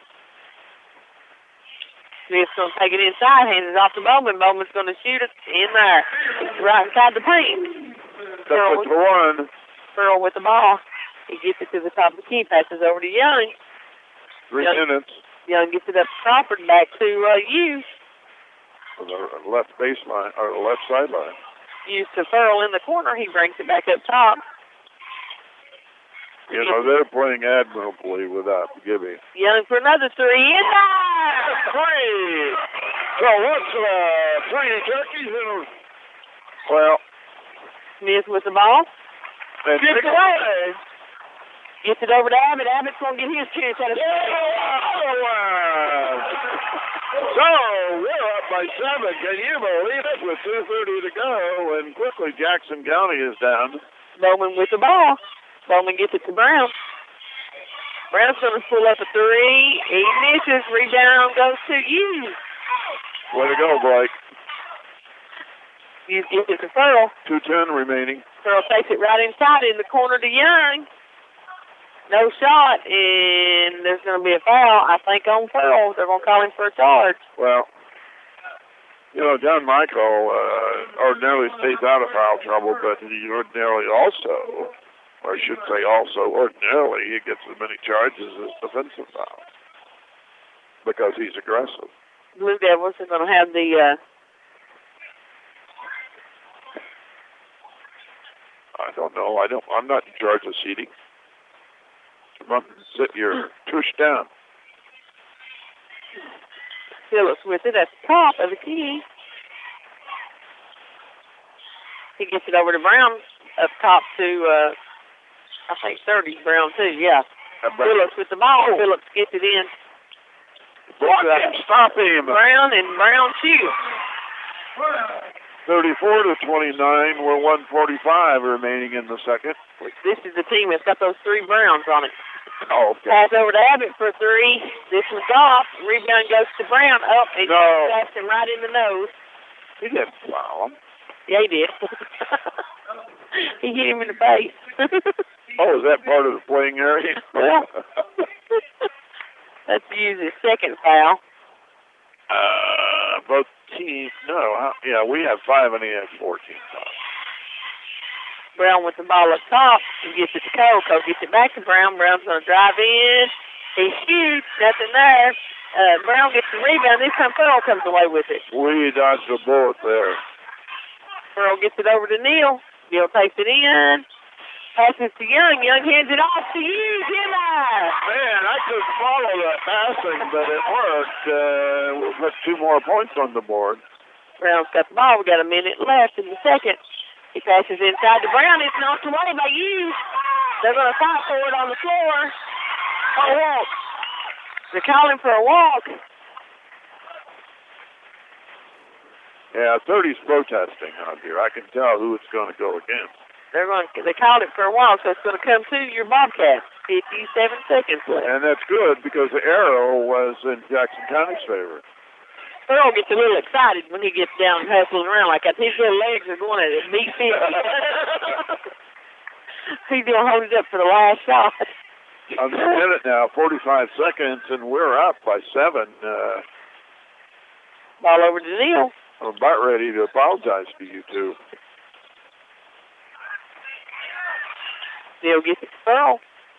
Smith's going to take it inside, hands it off to Bowman. Bowman's going to shoot it in there. It's right inside the paint. That's the one. Furl with the ball. He gets it to the top of the key, passes over to Young. 3 minutes. Young gets it up to Crawford, back to Hughes. On the left baseline, or the left sideline. Hughes to Furl in the corner. He brings it back up top. You know, they're playing admirably without Gibby. Young for another three. In there! Three! So what's 3 turkeys in well, Smith with the ball. and Gets six away. Gets it over to Abbott. Abbott's going to get his chance at a So we're up by 7. Can you believe it? With 2:30 to go, and quickly Jackson County is down. Bowman with the ball. Bowman gets it to Brown. Brown's going to pull up a 3. He misses. Rebound goes to Hughes. Way to go, Blake. Hughes gets it to Furl. 2:10 remaining. Furl takes it right inside in the corner to Young. No shot, and there's going to be a foul, I think, on Furl. They're going to call him for a charge. Well, you know, John Michael ordinarily stays out of foul trouble, but he ordinarily also, or I should say ordinarily, he gets as many charges as defensive fouls because he's aggressive. Blue Devils are going to have the... I don't know. I'm not in charge of seating. Sit your tush down. Phillips with it at the top of the key. He gets it over to Brown up top to, I think 30. Brown too, yeah. Phillips with the ball. Phillips gets it in. Stop him. Brown and Brown shoots. 34-29. We're 1:45 remaining in the second. This is the team that's got those 3 Browns on it. Oh, okay. Pass over to Abbott for 3. This one's off. Rebound goes to Brown. Up and taps him right in the nose. He didn't foul him. Yeah, he did. He hit him in the face. Oh, is that part of the playing area? Well, let's use his second foul. Both teams, yeah, we have 5 and he has 14 fouls. Brown with the ball up top. He gets it to Cole. Cole gets it back to Brown. Brown's going to drive in. He shoots. Nothing there. Brown gets the rebound. This time Furl comes away with it. We dodged a bullet there. Furl gets it over to Neal. Neal takes it in. Passes to Young. Young hands it off to Hughes. Man, I couldn't follow that passing, but it worked. We'll put 2 more points on the board. Brown's got the ball. We got a minute left in the second. He passes inside to Brown. It's knocked away by Hughes. They're going to fight for it on the floor. A walk. They're calling for a walk. Yeah, 30's protesting out here. I can tell who it's going to go against. They called it for a while, so it's going to come to your Bobcats. 57 seconds left. And that's good because the arrow was in Jackson County's favor. Furl gets a little excited when he gets down and hustling around like that. His little legs are going at beat 50. He's going to hold it up for the last shot. I'm in it now, 45 seconds, and we're up by 7. Ball over to Neal. I'm about ready to apologize to you two. Neal gets it to Furl.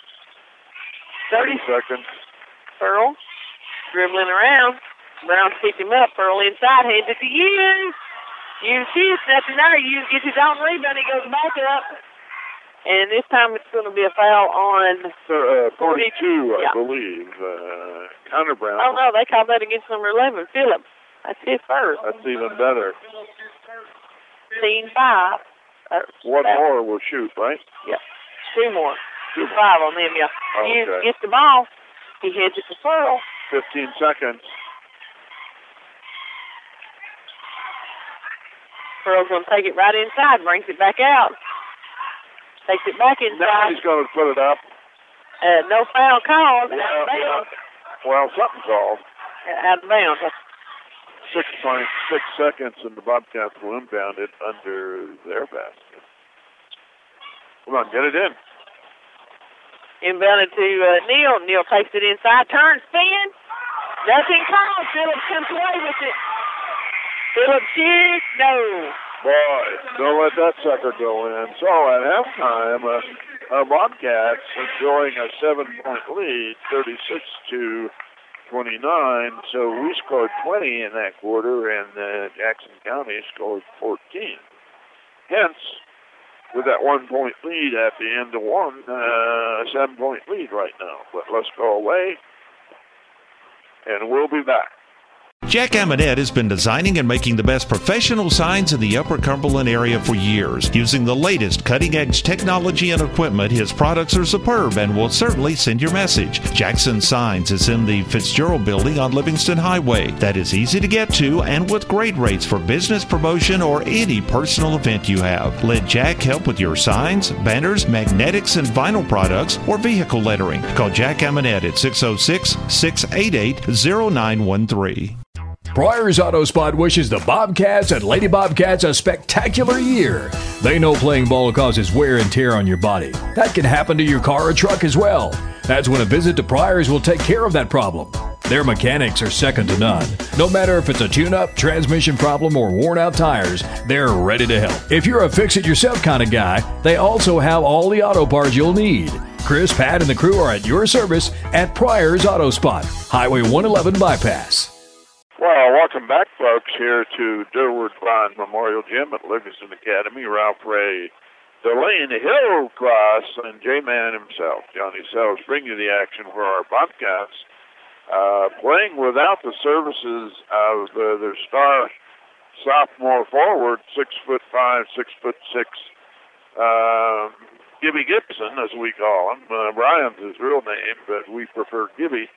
30 seconds. Furl dribbling around. Brown picks him up. Furl inside, hands it to Hughes. Hughes shoots, nothing there. Hughes gets his own rebound. He goes back up. And this time it's going to be a foul on 42, I believe. Connor Brown. Oh, no, they called that against number 11, Phillips. That's his first. That's even better. Team 5. One more will shoot, right? Yeah. 2 more. 5 on them, yeah. Hughes gets the ball. He heads it to Furl. 15 seconds. Furl's going to take it right inside, brings it back out. Takes it back inside. Now he's going to put it up. No foul called. Well, something called. Out of bounds. 6.6 seconds, and the Bobcats will inbound it under their basket. Come on, get it in. Inbounded to Neal. Neal takes it inside, turns, spin. Nothing called. Phillips comes away with it. Phillips shoots. No. Boy, don't let that sucker go in. So at halftime, our Bobcats enjoying a 7-point lead, 36-29. So we scored 20 in that quarter, and Jackson County scored 14. Hence, with that 1-point lead at the end of one, 7-point lead right now. But let's go away, and we'll be back. Jack Amonette has been designing and making the best professional signs in the Upper Cumberland area for years. Using the latest cutting-edge technology and equipment, his products are superb and will certainly send your message. Jackson Signs is in the Fitzgerald Building on Livingston Highway. That is easy to get to and with great rates for business promotion or any personal event you have. Let Jack help with your signs, banners, magnetics, and vinyl products or vehicle lettering. Call Jack Amonette at 606-688-0913. Pryor's Auto Spot wishes the Bobcats and Lady Bobcats a spectacular year. They know playing ball causes wear and tear on your body. That can happen to your car or truck as well. That's when a visit to Pryor's will take care of that problem. Their mechanics are second to none. No matter if it's a tune-up, transmission problem, or worn-out tires, they're ready to help. If you're a fix-it-yourself kind of guy, they also have all the auto parts you'll need. Chris, Pat, and the crew are at your service at Pryor's Auto Spot, Highway 111 Bypass. Well, welcome back, folks, here to Durward Bond Memorial Gym at Livingston Academy. Ralph Ray, Delaney Hillcross, and J-Man himself, Johnny Sells, bring you the action for our Bobcats. Playing without the services of their star sophomore forward, 6'5", 6'6", Gibby Gibson, as we call him. Brian's his real name, but we prefer Gibby.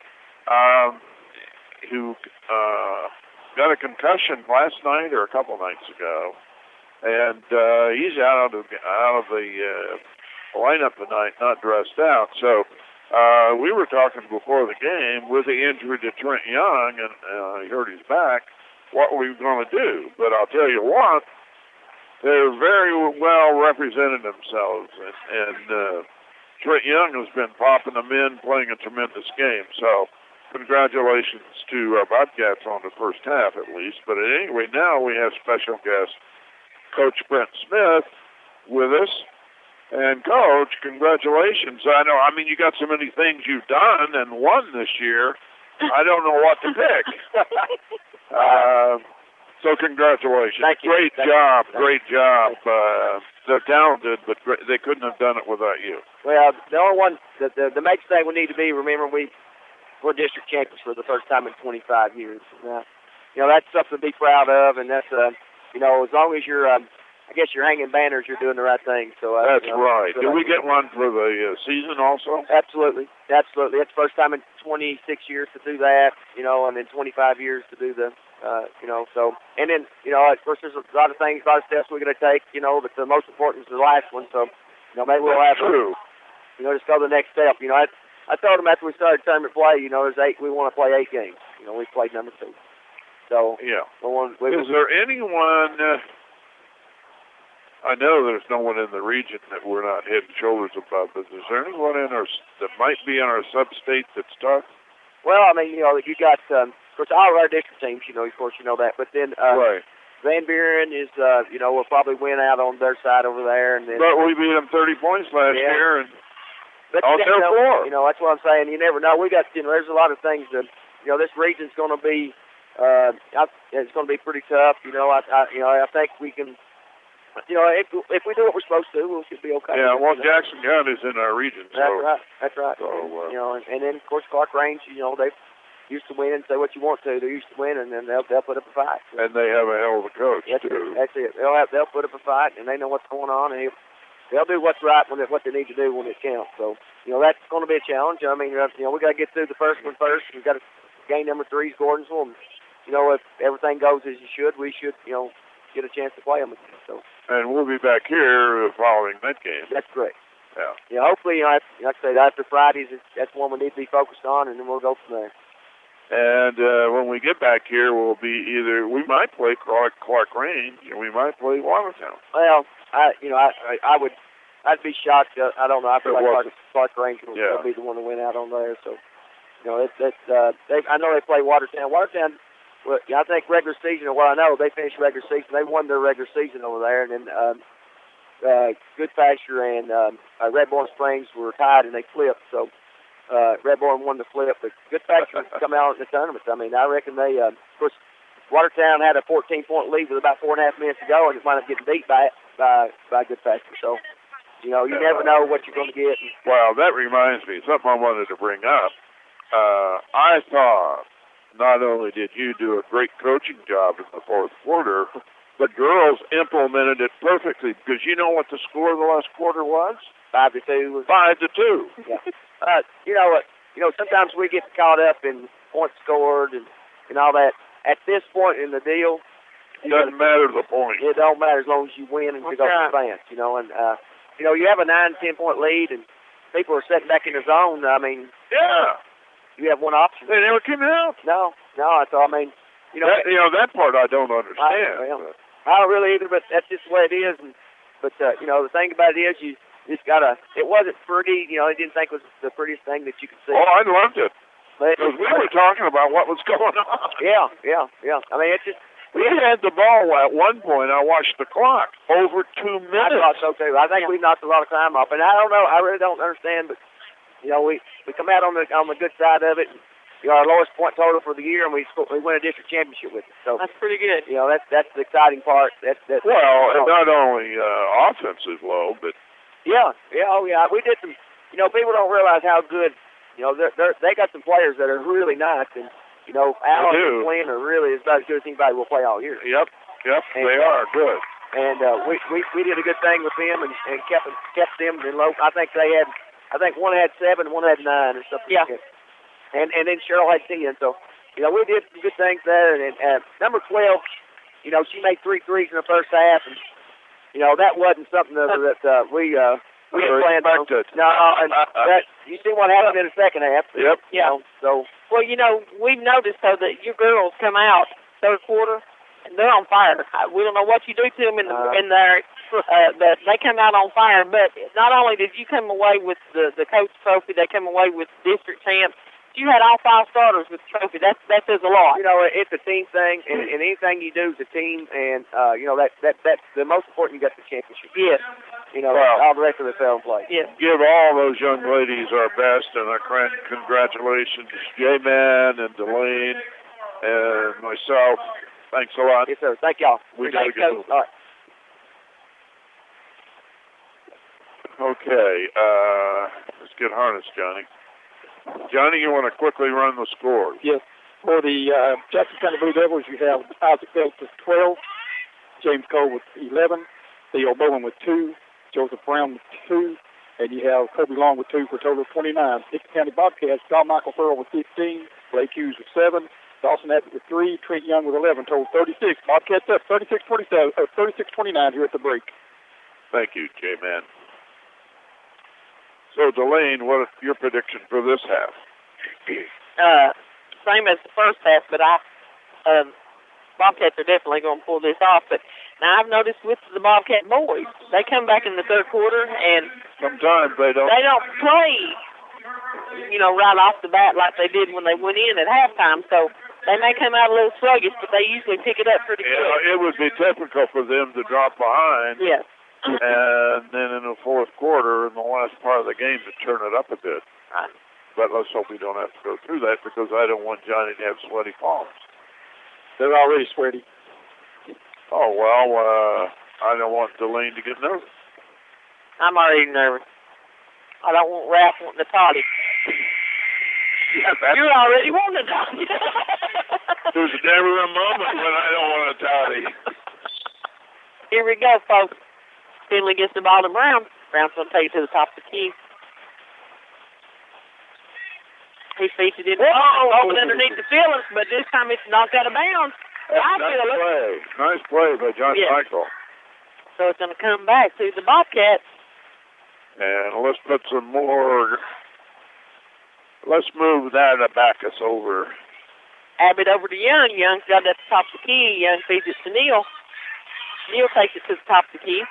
Who got a concussion last night or a couple nights ago, and he's out of the lineup tonight, not dressed out. So we were talking before the game with the injury to Trent Young, and he hurt his back, what we were going to do. But I'll tell you what, they're very well represented themselves, and Trent Young has been popping them in, playing a tremendous game. So congratulations to our Bobcats on the first half, at least. But anyway, now we have special guest Coach Brent Smith with us. And, Coach, congratulations. I mean, you got so many things you've done and won this year, I don't know what to pick. So congratulations. Thank you. Great job. They're talented, but they couldn't have done it without you. Well, the only one, the main thing we need to be, remember, we're district champions for the first time in 25 years. That's something to be proud of, and that's, as long as you're, I guess you're hanging banners, you're doing the right thing. So that's right. Did we get one for the season also? Absolutely. That's the first time in 26 years to do that, and in 25 years to do the, so, and then, of course, there's a lot of things, a lot of steps we're going to take, but the most important is the last one. So, maybe we'll have true. Just go to the next step. I told them after we started tournament play, there's 8. We want to play 8 games. We played number 2. So yeah. Is there anyone? I know there's no one in the region that we're not head and shoulders above, but is there anyone that might be in our sub-state that's tough? Well, I mean, you got, of course, all of our district teams. Of course, you know that. But then right. Van Buren is, will probably win out on their side over there. And then, but we beat them 30 points last year, and. But that's what I'm saying. You never know. We got, there's a lot of things that, this region's going to be, it's going to be pretty tough. I think we can, if we do what we're supposed to, we should be okay. Yeah. Well, Jackson County's in our region. That's right. So, and then of course Clark Range, they used to win and say what you want to. They used to win, and then they'll put up a fight. And they have a hell of a coach too. That's it. They'll put up a fight, and they know what's going on, and they'll do what's right what they need to do when it counts. So, that's going to be a challenge. I mean, we got to get through the first one first. We've got to game number 3 is Gordonsville. And, if everything goes as it should, we should, get a chance to play them. So. And we'll be back here following that game. That's correct. Yeah. Hopefully, like I said, after Fridays, that's one we need to be focused on, and then we'll go from there. And when we get back here, we might play Clark Range, and we might play Watertown. Well, I'd be shocked. I don't know. I feel like Clark Range will be the one to win out on there. So, I know they play Watertown. Watertown, well, I think regular season, I know, they finished regular season. They won their regular season over there. And then Goodpasture and Redbourne Springs were tied, and they flipped. So, Redbourne won the flip. But Goodpasture come out in the tournament. I mean, I reckon they, of course, Watertown had a 14-point lead with about 4.5 minutes to go, and it wound up getting beat by by a good factor. So, you know, you never know what you're going to get. Well, that reminds me, something I wanted to bring up. I thought not only did you do a great coaching job in the fourth quarter, the girls implemented it perfectly, because you know what the score of the last quarter was? 5-2. 5-2. Yeah. You know, sometimes we get caught up in points scored and all that. At this point in the deal, it doesn't matter the point. It don't matter as long as you win and pick up the fans, you know. And, you know, you have a 9-10 point lead and people are sitting back in the zone. I mean, yeah. You have one option. They never came out. No. So, I mean, you know. That part I don't understand. I don't really either, but that's just the way it is. But you know, the thing about it is you just got to, it wasn't pretty, you know, I didn't think it was the prettiest thing that you could see. Oh, I loved it. Because we were talking about what was going on. Yeah. I mean, it's just, we had the ball at one point. I watched the clock over 2 minutes. I thought so too. I think we knocked a lot of time off, and I don't know. I really don't understand, but you know, we come out on the good side of it. You know, our lowest point total for the year, and we win a district championship with it. So that's pretty good. You know, that's the exciting part. That's well, not only offense is low, but yeah. We did some. You know, people don't realize how good. You know, they got some players that are really nice, and you know, Alan and Flynn are really about as good as anybody will play all year. Yep, and they are good. And we did a good thing with them and kept them in low. I think one had 7, one had 9, or something. Yeah. Like that. And then Cheryl had 10. So, you know, we did some good things there. And number 12, you know, she made 3 threes in the first half, and you know that wasn't something that we planned on. No, and you see what happened in the second half. Yep. Yeah. You know, so. Well, you know, we've noticed though that your girls come out third quarter and they're on fire. We don't know what you do to them in there, but they come out on fire. But not only did you come away with the coach trophy, they come away with district champs. You had all 5 starters with the trophy. That says a lot. You know, it's a team thing, and anything you do is a team, and you know that's the most important. You got the championship. Yes. You know, all the rest of it fell in place. Yes. Give all those young ladies our best, and a congratulations to J-Man and Delane and myself. Thanks a lot. Yes, sir. Thank y'all. We gotta get all right. Okay, let's get harnessed, Johnny. Johnny, you want to quickly run the scores? Yes. For the Jackson County Blue Devils, you have Isaac Phillips with 12, James Cole with 11, Theo Bowen with 2, Joseph Brown with 2, and you have Kobe Long with 2 for a total of 29. Dixon County Bobcats, Don Michael Farrell with 15, Blake Hughes with 7, Dawson Abbott with 3, Trent Young with 11, total 36. Bobcats up 36-29 here at the break. Thank you, J-Man. So, Delane, what is your prediction for this half? Same as the first half, but Bobcats are definitely going to pull this off. But now I've noticed with the Bobcat boys, they come back in the third quarter, and sometimes they don't play, you know, right off the bat like they did when they went in at halftime. So they may come out a little sluggish, but they usually pick it up pretty good. It would be typical for them to drop behind. Yes. And then in the fourth quarter, in the last part of the game, to turn it up a bit. Right. But let's hope we don't have to go through that, because I don't want Johnny to have sweaty palms. They're already sweaty. Oh, well, I don't want Delane to get nervous. I'm already nervous. I don't want Ralph wanting to toddy. Yeah, you're already wanting to toddy. There's never a moment when I don't want to toddy. Here we go, folks. Finley gets the ball to Brown. Brown's going to take it to the top of the key. He feeds it in. Over underneath the Phillips, but this time it's knocked out of bounds. Nice play by John Michael. So it's going to come back to the Bobcats. And let's put some more. Let's move that Abacus over. Abbott over to Young. Young's got it at the top of the key. Young feeds it to Neal. Neal takes it to the top of the key.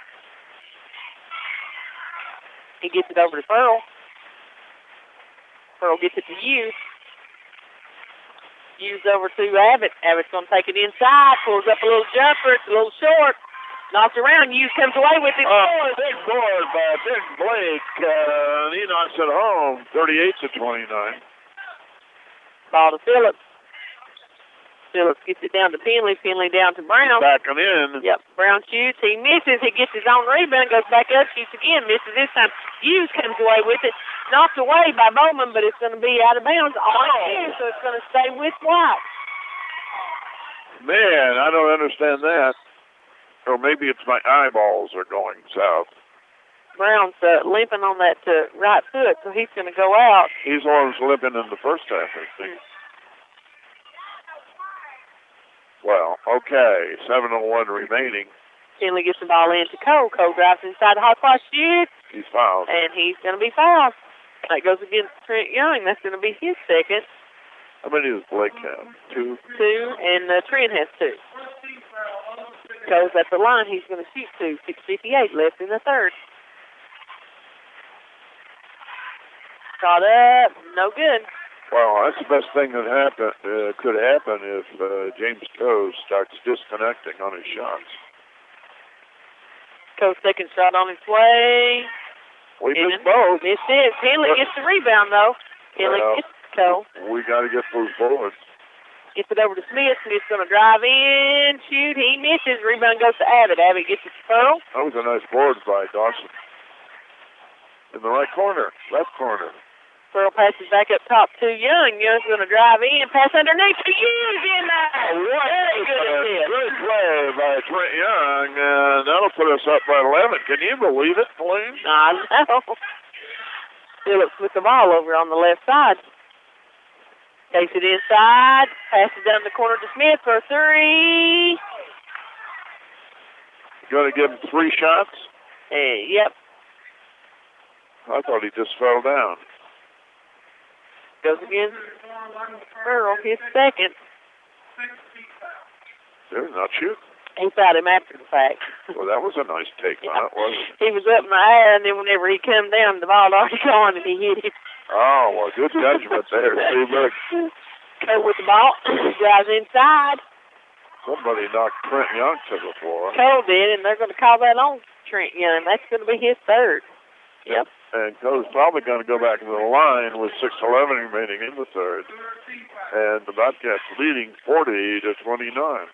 He gets it over to Pearl. Pearl gets it to Hughes. Hughes over to Abbott. Abbott's going to take it inside. Pulls up a little jumper. It's a little short. Knocks around. Hughes comes away with it. Big board by Big Blake. He knocks it home. 38-29. Ball to Phillips. Phillips gets it down to Penley. Penley down to Brown. Backing in. Yep, Brown shoots. He misses. He gets his own rebound, goes back up, shoots again, misses this time. Hughes comes away with it. Knocked away by Bowman, but it's going to be out of bounds on here, so it's going to stay with White. Man, I don't understand that. Or maybe it's my eyeballs are going south. Brown's limping on that right foot, so he's going to go out. He's the one who's limping in the first half, I think. Well, okay, 7:01 remaining. Finley gets the ball in to Cole. Cole drives inside the high fly, shoots. He's fouled. And he's going to be fouled. That goes against Trent Young. That's going to be his second. How many does Blake have? 2? 2, and Trent has 2. Cole's at the line. He's going to shoot 2. 6:58 left in the third. Shot up. No good. Well, that's the best thing that could happen if James Coe starts disconnecting on his shots. Coe's second shot on his way. We missed both. Missed it. Penley gets the rebound, though. Penley gets Coe. We got to get those boards. Gets it over to Smith. Smith's going to drive in, shoot. He misses. Rebound goes to Abbott. Abbott gets it to Pearl. That was a nice board by Dawson. In the right corner, left corner. Pearl passes back up top to Young. Young's going to drive in, pass underneath to Hughes in there. Very good assist. Good play by Trent Young, and that'll put us up by 11. Can you believe it, Pauline? I know. Phillips with the ball over on the left side. Takes it inside, passes down the corner to Smith for a 3. You going to give him 3 shots? Yep. I thought he just fell down. Goes against Pearl, his second. They're not shooting. He fouled him after the fact. Well, that was a nice take on it, wasn't it? He was up in the air, and then whenever he come down, the ball already gone, and he hit him. Oh, well, good judgment there. See, look. Cole with the ball, drives inside. Somebody knocked Trent Young to the floor. Cole did, and they're going to call that on Trent Young. That's going to be his third. Yep. And Cole's probably going to go back to the line with 6:11 remaining in the third. And the Bobcats leading 40-29.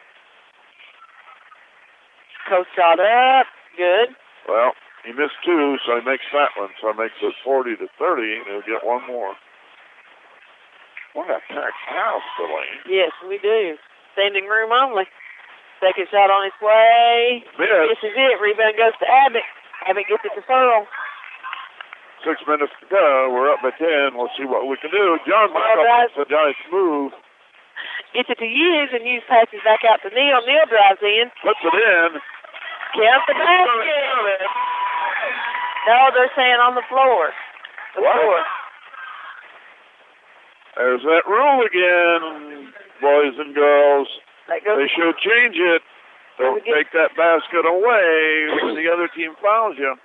Cole shot up. Good. Well, he missed 2, so he makes that one. So it makes it 40-30, and he'll get one more. What a packed house, Delaney. Yes, we do. Standing room only. Second shot on its way. Miss. This is it. Rebound goes to Abbott. Abbott gets it to Pearl. 6 minutes to go. We're up by 10. We'll see what we can do. John Michael makes a nice move. Gets it to Hughes, and Hughes passes back out to Neal. Neal drives in. Puts it in. Count the basket. No, they're saying on the floor. The floor. There's that rule again, boys and girls. They should change it. Don't take that basket away when the other team fouls you.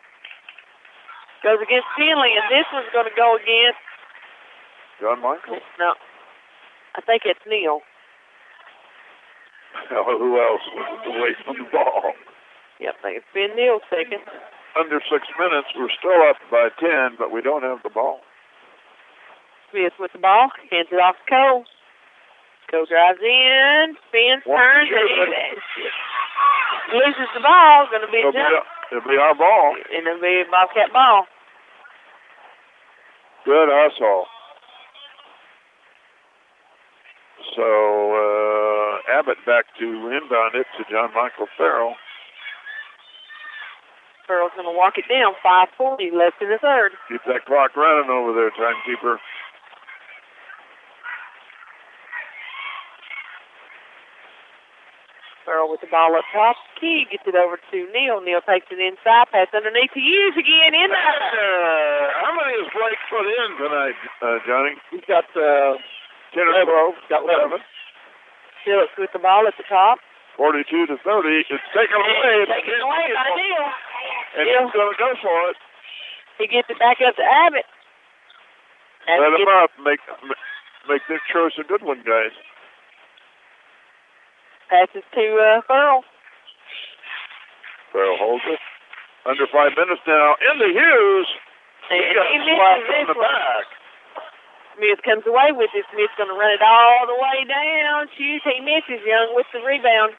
Goes against Finley, and this one's going to go against John Michael? No. I think it's Neal. Who else was away from the ball? Yep, I think it's been Neal's second. Under 6 minutes, we're still up by 10, but we don't have the ball. Smith with the ball, hands it off to Cole. Cole drives in, spins, turns, and loses the ball. Going to be a jump. It'll be our ball. And it'll be a Bobcat ball. Good hustle. So Abbott back to inbound it to John Michael Farrell. Farrell's going to walk it down. 5:40 left in the third. Keep that clock running over there, timekeeper. Farrell with the ball up top. Key gets it over to Neal. Neal takes it inside. Pass underneath to Hughes again. In there. How many has Blake put in tonight, Johnny? He's got 10 or 12. Got 11. Phillips with the ball at the top. 42-30. It's taken away. Taken away by Neal. And he's going to go for it. He gets it back up to Abbott. Let him up. Make this choice a good one, guys. Passes to Farrell. Farrell holds it. Under 5 minutes now. Into Hughes. He got slapped on the back. Smith comes away with it. Smith's going to run it all the way down. Shoots. He misses. Young with the rebound.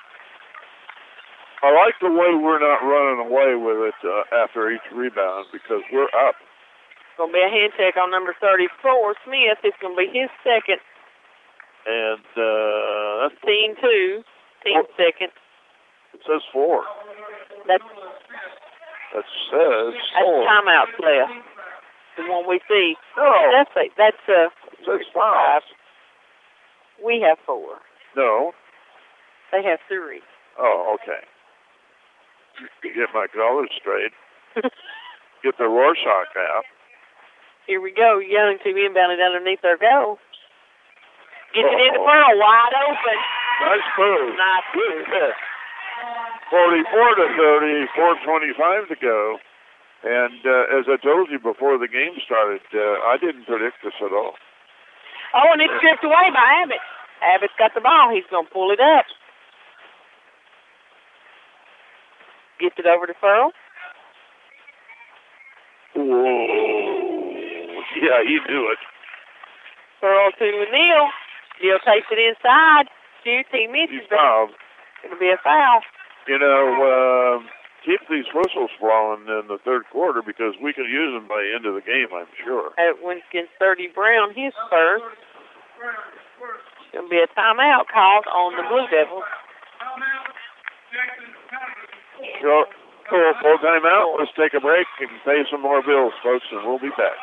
I like the way we're not running away with it after each rebound because we're up. Going to be a hand check on number 34, Smith. It's going to be his second. And that's Team 2. Team second. It says 4. That says 4. Timeouts left. The one we see. No. That's it says 5. We have 4. No. They have 3. Oh, okay. Get my colors straight. Get the Rorschach out. Here we go. Young to inbound it underneath their goal. Gets it into Pearl, wide open. Nice move. Nice move. 44-30, 4:25 to go. And as I told you before the game started, I didn't predict this at all. Oh, and it's stripped away by Abbott. Abbott's got the ball. He's going to pull it up. Gets it over to Pearl. Whoa. Yeah, he knew it. Pearl to Neal. Neal takes it inside. Shoots. He misses. He's fouled. It'll be a foul. You know, keep these whistles blowing in the third quarter because we can use them by the end of the game, I'm sure. It went against 30 Brown, his first. It's going to be a timeout called on the Blue Devils. Sure. Cool. Full timeout. Let's take a break and pay some more bills, folks, and we'll be back.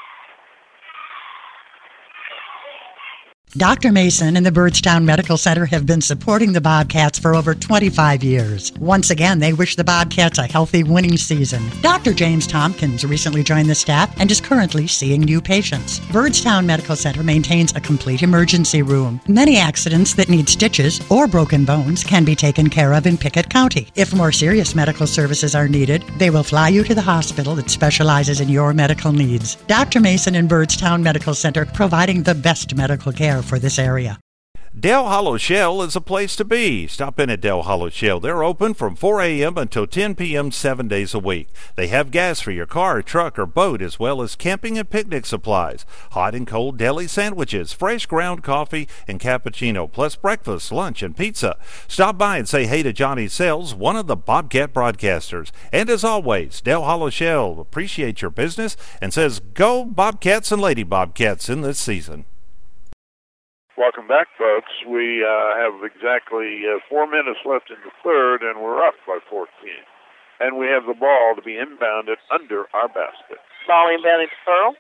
Dr. Mason and the Byrdstown Medical Center have been supporting the Bobcats for over 25 years. Once again, they wish the Bobcats a healthy winning season. Dr. James Tompkins recently joined the staff and is currently seeing new patients. Byrdstown Medical Center maintains a complete emergency room. Many accidents that need stitches or broken bones can be taken care of in Pickett County. If more serious medical services are needed, they will fly you to the hospital that specializes in your medical needs. Dr. Mason and Byrdstown Medical Center, providing the best medical care for this area. Dale Hollow Shell is a place to be. Stop in at Dale Hollow Shell. They're open from 4 a.m. until 10 p.m. 7 days a week. They have gas for your car, truck, or boat, as well as camping and picnic supplies, hot and cold deli sandwiches, fresh ground coffee, and cappuccino, plus breakfast, lunch, and pizza. Stop by and say hey to Johnny Sells, one of the Bobcat broadcasters. And as always, Dale Hollow Shell appreciates your business and says go Bobcats and Lady Bobcats in this season. Welcome back, folks. We have exactly 4 minutes left in the third, and we're up by 14. And we have the ball to be inbounded under our basket. Ball inbounded to Pearl.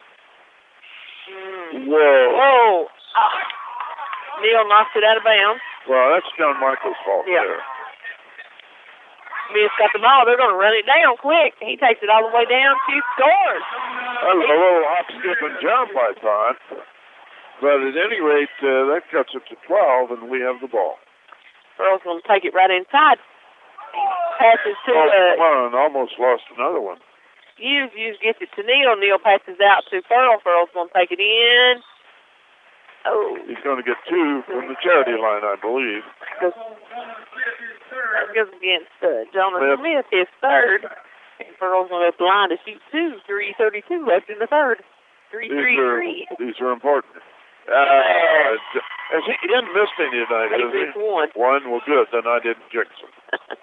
Whoa. Neal knocks it out of bounds. Well, that's John Michael's fault there. Smith's got the ball. They're going to run it down quick. He takes it all the way down. She scores. That was a little hop, skip, and jump, I thought. But at any rate, that cuts it to 12, and we have the ball. Pearl's going to take it right inside. Passes to... come on, almost lost another one. Hughes gets it to Neal. Neal passes out to Pearl. Pearl's going to take it in. Oh. He's going to get 2 from the charity line, I believe. That goes against Jonathan Smith, his third. And Pearl's going to have the line to shoot 2. 3:32 left in the third. 3-3-3. These are important. He didn't miss any tonight, has he? One. Well, good. Then I didn't jinx him.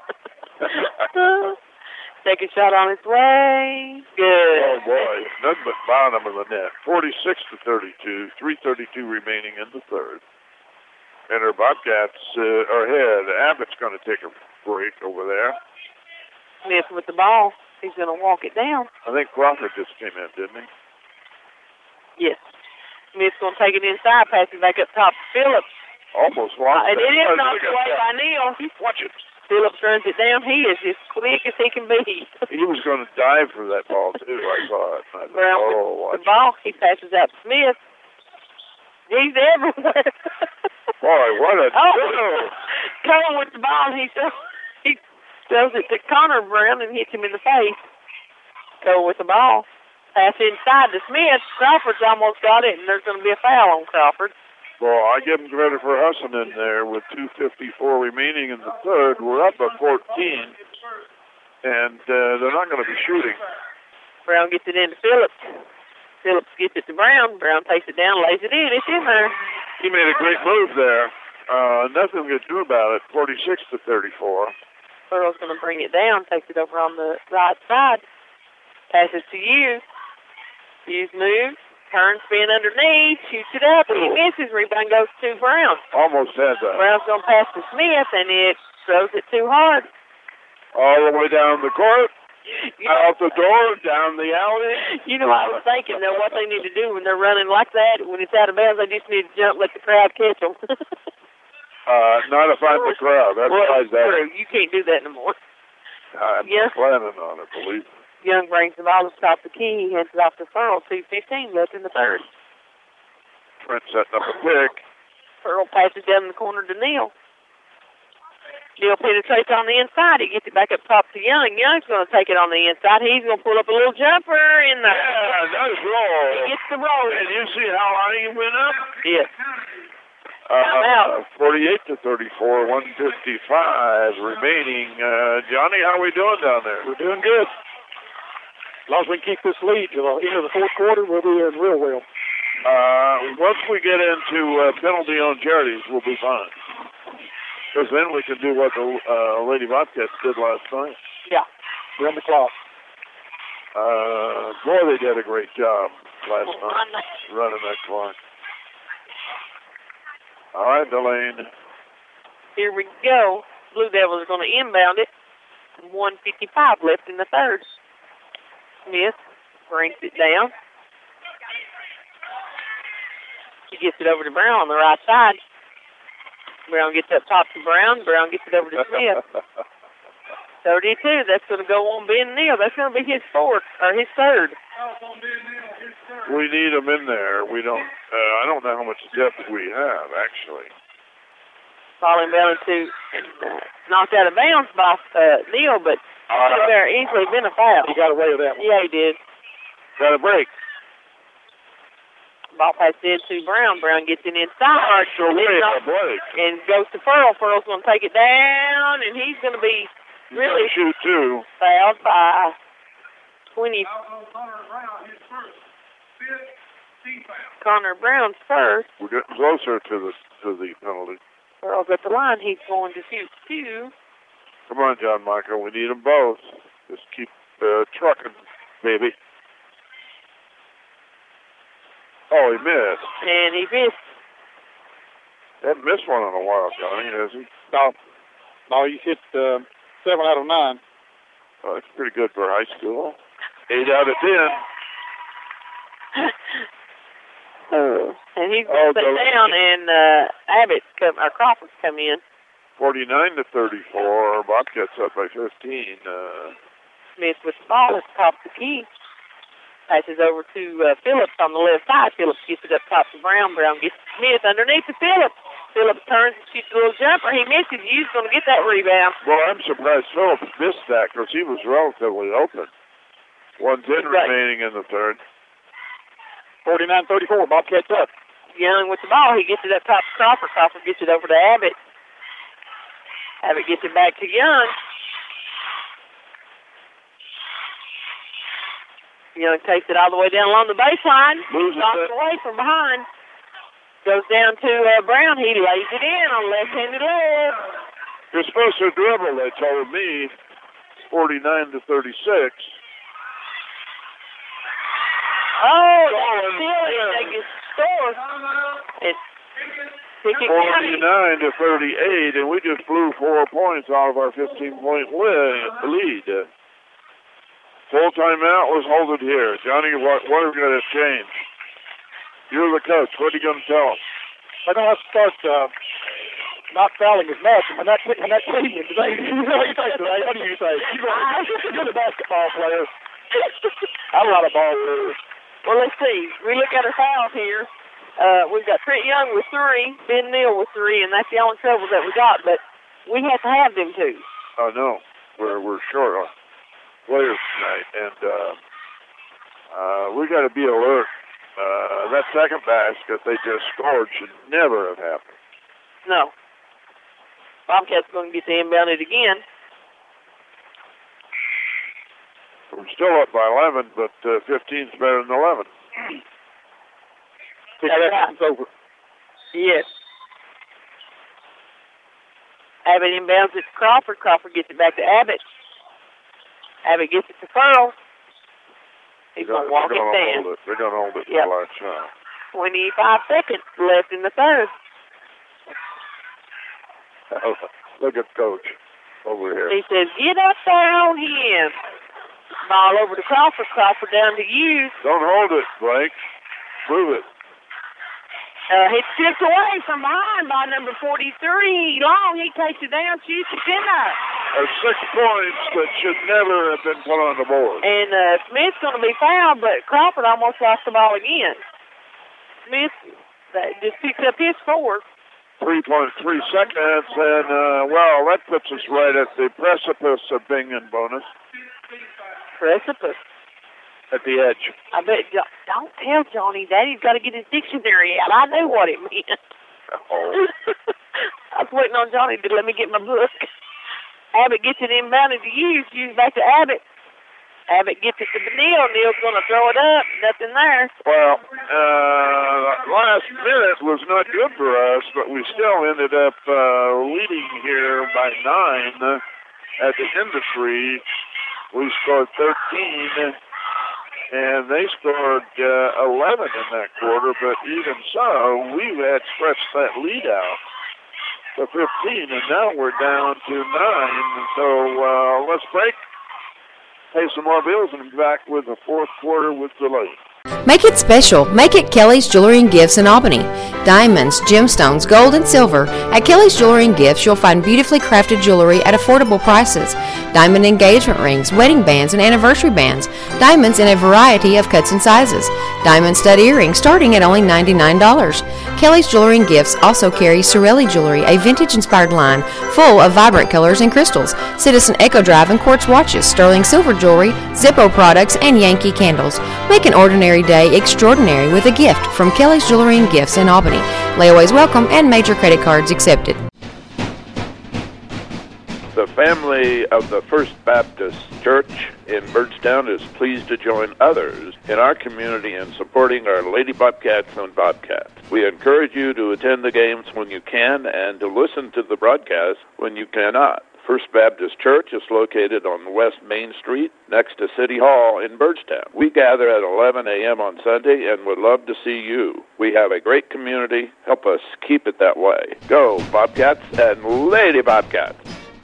Second shot on its way. Good. Oh, boy. Nothing but bottom of the net. 46-32. 3:32 remaining in the third. And our Bobcats are ahead. Abbott's going to take a break over there. Smith with the ball. He's going to walk it down. I think Crawford just came in, didn't he? Yes. Smith's going to take it inside, pass it back up top to Phillips. Almost lost it. It is knocked away by Neal. Watch it. Phillips runs it down. He is as quick as he can be. He was going to dive for that ball, too. I saw it. The ball, he passes out to Smith. He's everywhere. Boy, what a... Cole with the ball. He throws it to Connor Brown and hits him in the face. Cole with the ball. Pass inside to Smith. Crawford's almost got it, and there's going to be a foul on Crawford. Well, I give him credit for hustling in there with 2:54 remaining in the third. We're up by 14, and they're not going to be shooting. Brown gets it into Phillips. Phillips gets it to Brown. Brown takes it down, lays it in. It's in there. He made a great move there. Nothing we could do about it. 46-34. Pearl's going to bring it down, takes it over on the right side. Passes to Hughes. Hughes moves, turns, spin underneath, shoots it up, and he misses. Rebound goes to Brown. Almost had that. Brown's going to pass to Smith, and it throws it too hard. All the way down the court, out the door, down the alley. You know, I was thinking, though, what they need to do when they're running like that, when it's out of bounds, they just need to jump, let the crowd catch them. Not if I'm the crowd. That's like that. True. You can't do that no more. I'm planning on it, believe me. Young brings the ball to stop the key. He hands it off to Pearl. 2:15 left in the third. Trent setting up a pick. Pearl passes down in the corner to Neal. Neal penetrates on the inside. He gets it back up top to Young. Young's going to take it on the inside. He's going to pull up a little jumper in there. Yeah, nice roll. He gets the roll. And you see how high he went up? Yes. 48-34, 1:55 remaining. Johnny, how are we doing down there? We're doing good. As long as we can keep this lead to the end of the fourth quarter, we'll be doing real well. Once we get into penalty on charities, we'll be fine. Because then we can do what the Lady Bobcats did last night. Yeah, run the clock. Boy, they did a great job last night running that clock. All right, Delane. Here we go. Blue Devils are going to inbound it. 1:55 left in the third. Smith brings it down. He gets it over to Brown on the right side. Brown gets up top to Brown. Brown gets it over to Smith. 32. That's going to go on Ben Neal. That's going to be his fourth, or his third. We need them in there. We don't. I don't know how much depth we have, actually. Ball inbounded to knocked out of bounds by Neal, but could have easily been a foul. He got away with that one. Yeah, he did. Got a break. Ball passed in to Brown. Brown gets it inside. And goes to Pearl. Pearl's going to take it down, and he's going to be really shoot too. Fouled by 20. Connor Brown's first. We're getting closer to the penalty. Pearl's at the line. He's going to shoot two. Come on, John Michael. We need them both. Just keep trucking, baby. Oh, he missed. And he missed. Hasn't missed one in a while, Johnny, has he? No, he's hit 7 out of 9. Oh, that's pretty good for high school. 8 out of 10. And he's going to sit down, and Crawford's come in. 49-34. Bobcats up by 15. Smith with the ball at the top of the key. Passes over to Phillips on the left side. Phillips gets it up top to Brown. Brown gets Smith underneath to Phillips. Phillips turns and shoots a little jumper. He misses. Hughes going to get that rebound. Well, I'm surprised Phillips missed that because he was relatively open. 1:10 remaining in the third. 49-34. Bobcats up. Young with the ball. He gets it up top to Crawford. Crawford gets it over to Abbott. Abbott gets it back to Young. Young takes it all the way down along the baseline. Knocks away from behind. Goes down to Brown. He lays it in on left-handed leg. You're supposed to dribble, they told me. 49-36. Oh, that's silly. They get scored. It's 49-38, and we just blew 4 points out of our 15-point lead. Full timeout. Let's hold it here. Johnny, what are we going to change? You're the coach. What are you going to tell us? They're going to have to start not fouling as much. And that's leading today. What do you say? You're the basketball player. I'm not a ball player. Well, let's see. We look at our fouls here. We've got Trent Young with 3, Ben Neal with 3, and that's the only trouble that we got. But we have to have them too. Oh, no. We're short on players tonight, and we got to be alert. That second basket they just scored should never have happened. No. Bobcats going to get to inbound it again. We're still up by 11, but 15's better than 11. It's over. Yes. Abbott inbounds it to Crawford. Crawford gets it back to Abbott. Abbott gets it to Pearl. He's going to walk it down. They're going to hold it for Yep. the last shot. 25 seconds left in the third. Look at Coach over here. He says, get up there on him. Ball over to Crawford. Crawford down to Hughes. Don't hold it, Blake. Move it. He tipped away from behind by number 43. Long, he takes it down, shoots it in there. There's 6 points that should never have been put on the board. And Smith's going to be fouled, but Crawford almost lost the ball again. Smith just picks up his fourth. 3.3 seconds, and, well, that puts us right at the precipice of being in bonus. Precipice. At the edge. I bet, don't tell Johnny that. He's got to get his dictionary out. I knew what it meant. Oh. I was waiting on Johnny to let me get my book. Abbott gets it inbounded to Hughes. Hughes back to Abbott. Abbott gets it to Neal. Neal's going to throw it up. Nothing there. Well, last minute was not good for us, but we still ended up leading here by 9 at the end of 3. We scored 13, and they scored 11 in that quarter, but even so, we had stretched that lead out to 15, and now we're down to 9. So let's break, pay some more bills, and be back with the fourth quarter with delay. Make it special. Make it Kelly's Jewelry and Gifts in Albany. Diamonds, gemstones, gold, and silver. At Kelly's Jewelry and Gifts, you'll find beautifully crafted jewelry at affordable prices. Diamond engagement rings, wedding bands, and anniversary bands. Diamonds in a variety of cuts and sizes. Diamond stud earrings starting at only $99. Kelly's Jewelry and Gifts also carries Sorelli Jewelry, a vintage-inspired line full of vibrant colors and crystals. Citizen Echo Drive and quartz watches, sterling silver jewelry, Zippo products, and Yankee candles. Make an ordinary day extraordinary with a gift from Kelly's Jewelry and Gifts in Albany. Layaways welcome and major credit cards accepted. The family of the First Baptist Church in Birdstown is pleased to join others in our community in supporting our Lady Bobcats and Bobcats. We encourage you to attend the games when you can and to listen to the broadcast when you cannot. First Baptist Church is located on West Main Street next to City Hall in Birdstown. We gather at 11 a.m. on Sunday and would love to see you. We have a great community. Help us keep it that way. Go Bobcats and Lady Bobcats.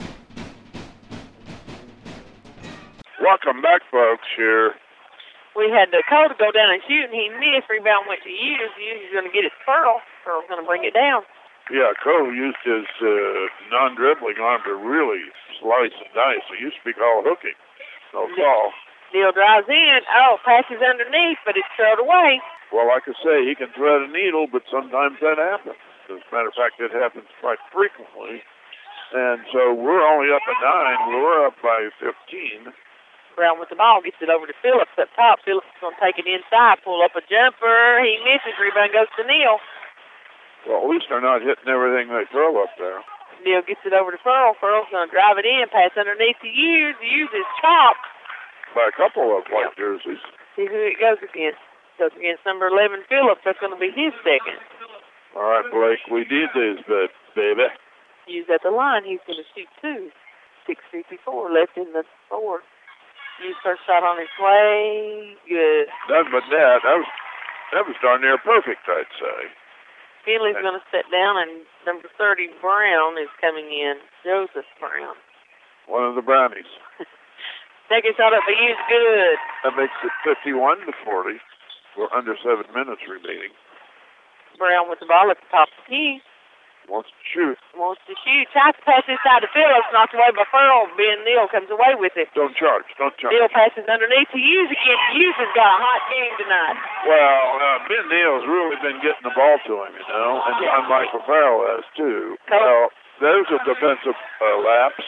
Welcome back, folks, here. We had Dakota go down and shoot, and he missed. Rebound went to Hughes. Hughes is going to get it to Pearl. Pearl's going to bring it down. Yeah, Cole used his non-dribbling arm to really slice and dice. It used to be called hooking. No call. Neal drives in. Oh, passes underneath, but it's thrown away. Well, like I say, he can thread a needle, but sometimes that happens. As a matter of fact, it happens quite frequently. And so we're only up at 9. We're up by 15. Brown with the ball, gets it over to Phillips up top. Phillips is going to take it inside, pull up a jumper. He misses. Rebound goes to Neal. Well, at least they're not hitting everything they throw up there. Neal gets it over to Pearl. Pearl's going to drive it in, pass underneath to Hughes. Hughes is chopped by a couple of white jerseys. See who it goes against. Goes against number 11, Phillips. That's going to be his second. All right, Blake, we did this, but baby. Hughes at the line. He's going to shoot 2. 6:54 left in the fourth. Hughes first shot on his way. Good. Nothing but that. That was darn near perfect, I'd say. Finley's going to sit down, and number 30, Brown, is coming in. Joseph Brown. One of the Brownies. Second shot up for Hughes, good. That makes it 51-40. We're under 7 minutes remaining. Brown with the ball at the top of the key. Wants to shoot. Tries to pass inside to Phillips. Knocked away by Pearl. Ben Neal comes away with it. Don't charge. Neal passes underneath to Hughes again. Hughes has got a hot game tonight. Well, Ben Neal's really been getting the ball to him, you know, and John Michael Farrell has, too. Well, there's a defensive lapse.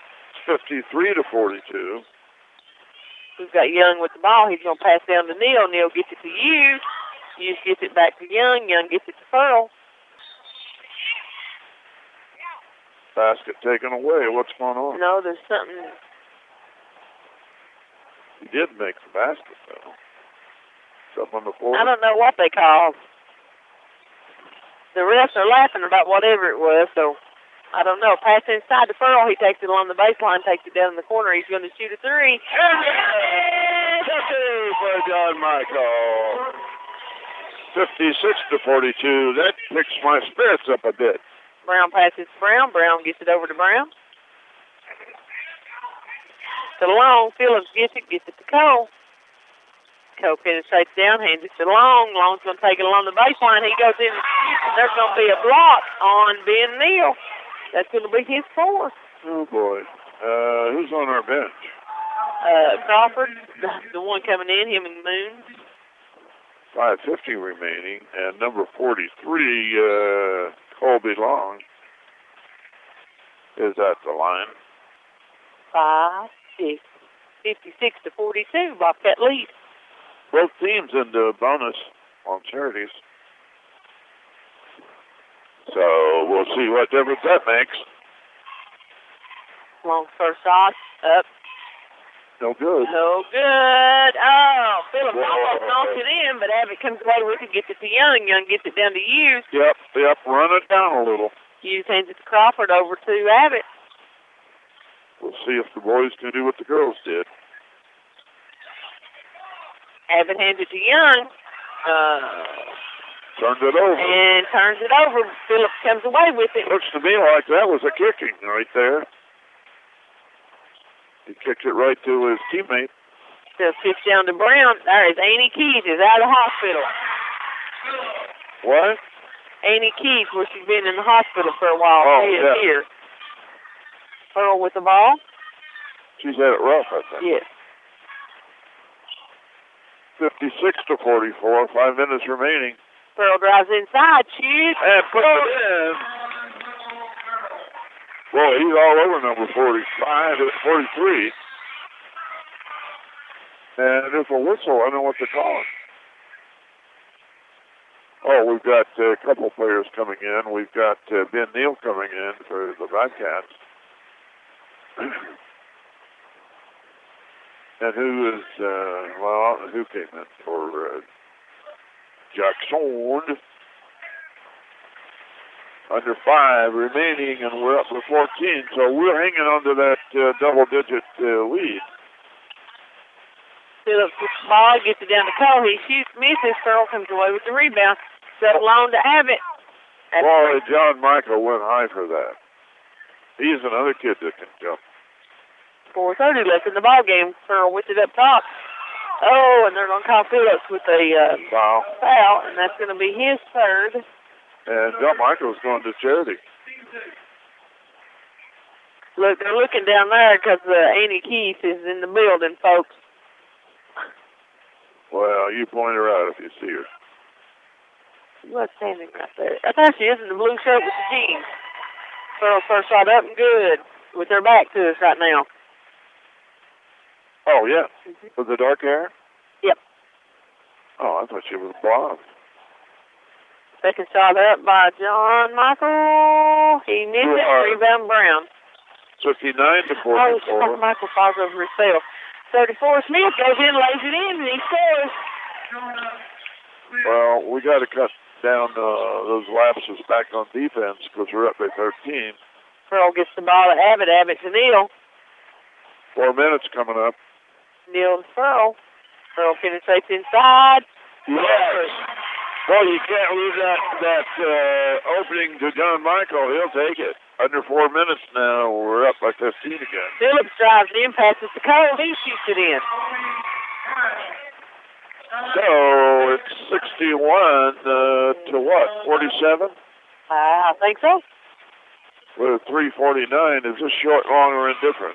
53-42. We've got Young with the ball. He's going to pass down to Neal. Neal gets it to Hughes. Hughes gets it back to Young. Young gets it to Pearl. Basket taken away. What's going on? No, there's something. He did make the basket, though. up on the floor. I don't know what they call. The refs are laughing about whatever it was, so I don't know. Pass inside to Furl. He takes it along the baseline, takes it down in the corner. He's going to shoot a three. For John Michael. 56-42. That picks my spirits up a bit. Brown passes to Brown. Brown gets it over to Brown. To Long. Phillips gets it to Cole. Cole penetrates down, hands it to Long. Long's going to take it along the baseline. He goes in and shoots, and there's going to be a block on Ben Neal. That's going to be his fourth. Oh, boy. Who's on our bench? Crawford, the one coming in, him and Moon. 5:50 remaining, and number 43, Colby Long, is at the line. 56-42, Bobcat lead. Both teams into bonus on charities. So we'll see what difference that makes. Long first shot, up. No good. No good. Oh, Phillips almost knocks it in, but Abbott comes away with it, gets it to Young. Young gets it down to Hughes. Yep, run it down a little. Hughes hands it to Crawford, over to Abbott. We'll see if the boys can do what the girls did. Abbott hands it to Young. Turned it over. And turns it over. Phillips comes away with it. Looks to me like that was a kicking right there. He kicked it right to his teammate. Still pitch down to Brown. There is Annie Keys is out of the hospital. What? Annie Keys, where she's been in the hospital for a while. Oh, she is yeah. here. Pearl with the ball. She's had it rough, I think. Yes. 56-44, 5 minutes remaining. Pearl drives inside, shoots. And puts it in. Boy, he's all over number 45, 43. And there's a whistle. I don't know what to call it. Oh, we've got a couple players coming in. We've got Ben Neal coming in for the Bobcats. And who is, who came in for Jackson? Under 5 remaining, and we're up to 14. So we're hanging on to that double-digit lead. Phillips with the ball, gets it down to Cole. He shoots, misses. Pearl comes away with the rebound. Settle on to Abbott. Boy, John Michael went high for that. He's another kid that can jump. 4:30 left in the ball game. Pearl with it up top. Oh, and they're going to call Phillips with a foul, and that's going to be his third. And John Michael's going to charity. Look, they're looking down there because Annie Keith is in the building, folks. Well, you point her out if you see her. She was standing right there. I thought she is in the blue shirt with the jeans. Pearl first shot up and good with her back to us right now. Oh, yeah. With the dark hair? Yep. Oh, I thought she was blonde. Second shot up by John Michael. He missed it. Rebound Brown. 59-44. Oh, John Michael falls over himself. 34 Smith goes in, lays it in, and he scores. Well, we got to cut down those lapses back on defense because we're up by 13. Pearl gets the ball to Abbott. Abbott to Neal. 4 minutes coming up. Neal to Pearl. Pearl penetrates inside. Yes. Well, you can't lose that opening to John Michael. He'll take it. Under 4 minutes now, we're up by 15 again. Phillips drives in, passes to Cole. He shoots it in. So it's 61 to what? 47? I think so. With 3:49, is this short, long, or indifferent?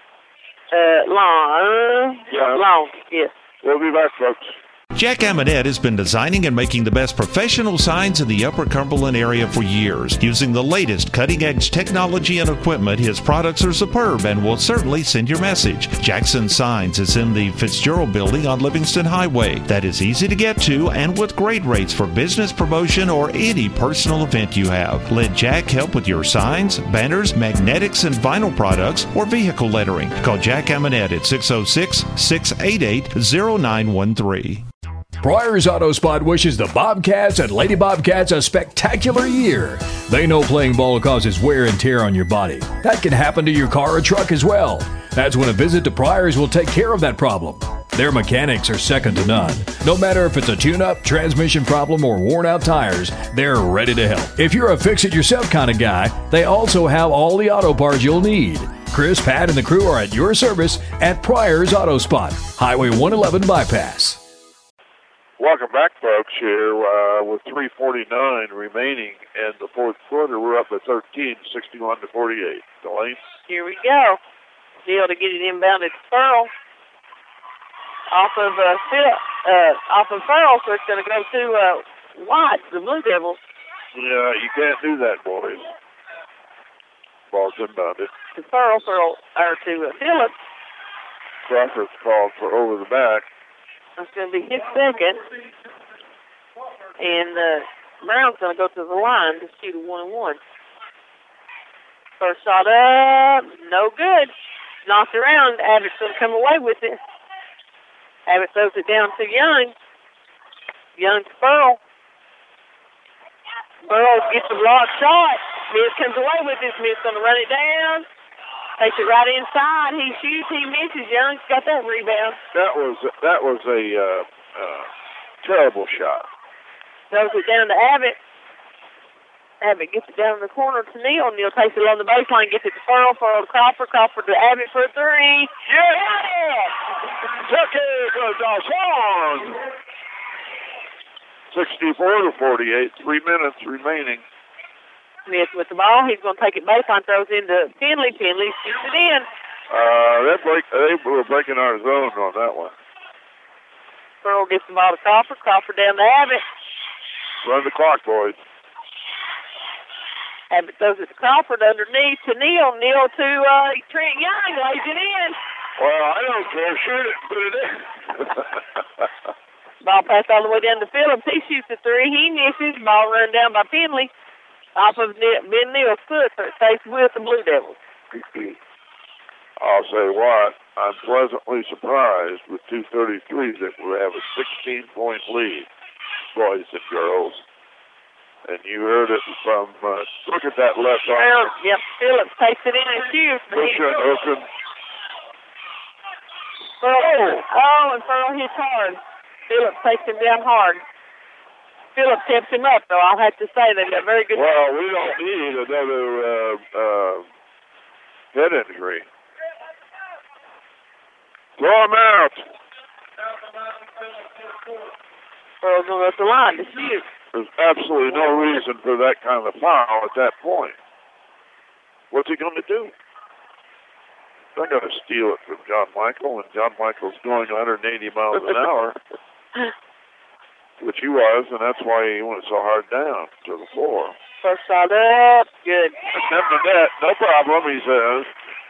Long. Yeah. Long, yes. We'll be back, folks. Jack Amonette has been designing and making the best professional signs in the Upper Cumberland area for years. Using the latest cutting-edge technology and equipment, his products are superb and will certainly send your message. Jackson Signs is in the Fitzgerald Building on Livingston Highway. That is easy to get to and with great rates for business promotion or any personal event you have. Let Jack help with your signs, banners, magnetics, and vinyl products or vehicle lettering. Call Jack Amonette at 606-688-0913. Pryor's Auto Spot wishes the Bobcats and Lady Bobcats a spectacular year. They know playing ball causes wear and tear on your body. That can happen to your car or truck as well. That's when a visit to Pryor's will take care of that problem. Their mechanics are second to none. No matter if it's a tune-up, transmission problem, or worn-out tires, they're ready to help. If you're a fix-it-yourself kind of guy, they also have all the auto parts you'll need. Chris, Pat, and the crew are at your service at Pryor's Auto Spot, Highway 111 Bypass. Welcome back, folks, here with 3:49 remaining in the fourth quarter. We're up at 13, 61-48. Delane? Here we go. Deal to get it inbounded to Pearl. Off of Pearl, so it's going to go to Watts, the Blue Devils. Yeah, you can't do that, boys. Ball's inbounded. To Pearl, or to Phillips. Crawford's called for over the back. That's going to be his second. And Brown's going to go to the line to shoot a 1-and-1. First shot up, no good. Knocked around. Abbott's going to come away with it. Abbott throws it down to Young. Young to Pearl. Pearl gets a block shot. Smith comes away with it. Smith's going to run it down. Takes it right inside. He shoots. He misses. Young's got that rebound. That was a terrible shot. Throws it down to Abbott. Abbott gets it down in the corner to Neal. Neal takes it along the baseline, gets it to Pearl. Pearl to Crawford. Crawford to Abbott for a three. Yeah! Took it to Dawson. 64-48. 3 minutes remaining. Smith with the ball. He's going to take it baseline. Throws into Finley. Finley shoots it in. They were breaking our zone on that one. Pearl gets the ball to Crawford. Crawford down to Abbott. Run the clock, boys. Abbott throws it to Crawford underneath to Neal. Neal to Trent Young. Lays it in. Well, I don't care. Shoot it. Put it in. Ball passed all the way down to Phillips. He shoots a three. He misses. Ball run down by Finley. Off of Ben Neal's foot. So it stays with the Blue Devils. I'll say what. I'm pleasantly surprised with 2:33 that we have a 16-point lead, boys and girls. And you heard it from, look at that left arm. Yep, Phillips takes it in and shoots. Pushing, hooking. And Pearl hits hard. Phillips takes him down hard. Phillips steps him up, though. I'll have to say they've got very good. Well, we don't need another head injury. Throw him out. Pearl's going up the line to shoot. There's absolutely no reason for that kind of foul at that point. What's he going to do? They're going to steal it from John Michael, and John Michael's going 180 miles an hour, which he was, and that's why he went so hard down to the floor. First shot up. Good. Never net. No problem, he says.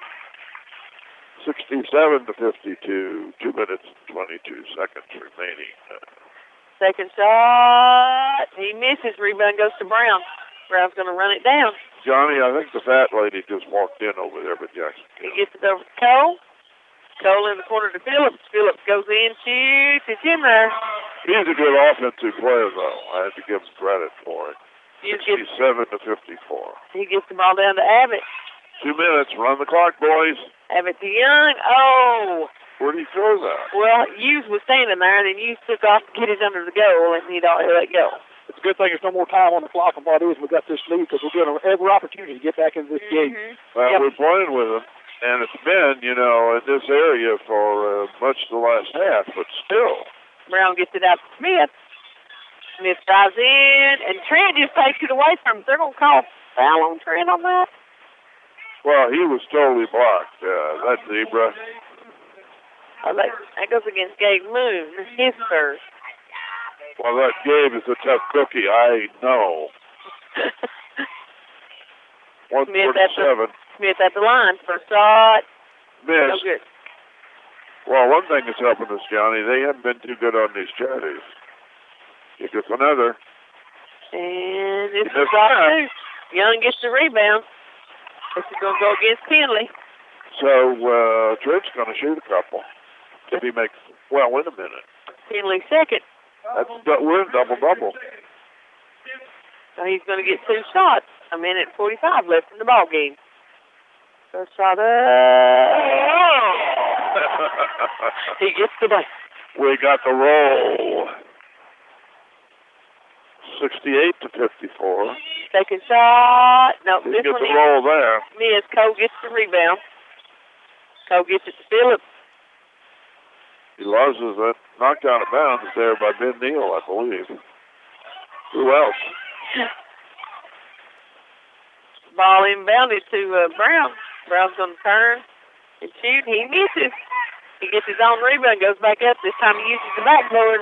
67-52. 2 minutes and 22 seconds remaining. Second shot. He misses. Rebound goes to Brown. Brown's going to run it down. Johnny, I think the fat lady just walked in over there, but Jackson. He gets it over to Cole. Cole in the corner to Phillips. Phillips goes in, shoots. It's in there. He's a good offensive player, though. I have to give him credit for it. 67-54. He gets the ball down to Abbott. 2 minutes. Run the clock, boys. Abbott to Young. Oh! Where did he throw that? Well, Hughes was standing there, and then Hughes took off to get it under the goal, and he don't let go. It's a good thing there's no more time on the clock, and what it is, we've got this lead because we're doing every opportunity to get back into this game. Well, we're playing with them, and it's been, in this area for much the last half, but still. Brown gets it out to Smith. Smith drives in, and Trent just takes it away from him. They're going to call foul on Trent on that. Well, he was totally blocked. That zebra. Oh, that goes against Gabe Moon. His first. Well, that Gabe is a tough cookie. I know. 147. Smith at the line. First shot. Missed. No good. Well, one thing that's helping us, Johnny, they haven't been too good on these charities. He gets another. And it's a shot too. Young gets the rebound. This is going to go against Finley. So, Trent's going to shoot a couple. If he makes, wait a minute. Finley second. We're in double-double. So he's going to get 2 shots. A minute 45 left in the ball game. First shot he gets the ball. We got the roll. 68-54. Second shot. No, He this gets one the roll there. missed. Cole gets the rebound. Cole gets it to Phillips. He loses it. Knocked out of bounds there by Ben Neal, I believe. Who else? Ball inbounded to Brown. Brown's going to turn and shoot. He misses. He gets his own rebound, goes back up. This time he uses the backboard.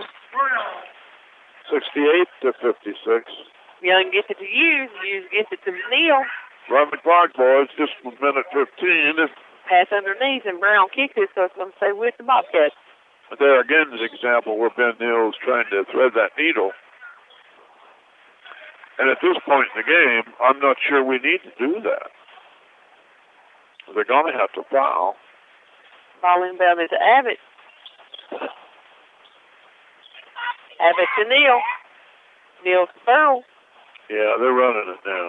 68-56. Young gets it to Hughes. Hughes gets it to Neal. Run the clock, boys. Just a minute 15. Pass underneath, and Brown kicks it, so it's going to stay with the Bobcats. There again is an example where Ben Neal is trying to thread that needle. And at this point in the game, I'm not sure we need to do that. They're going to have to foul. Ball inbounded to Abbott. Abbott to Neal. Neal's foul. Yeah, they're running it now.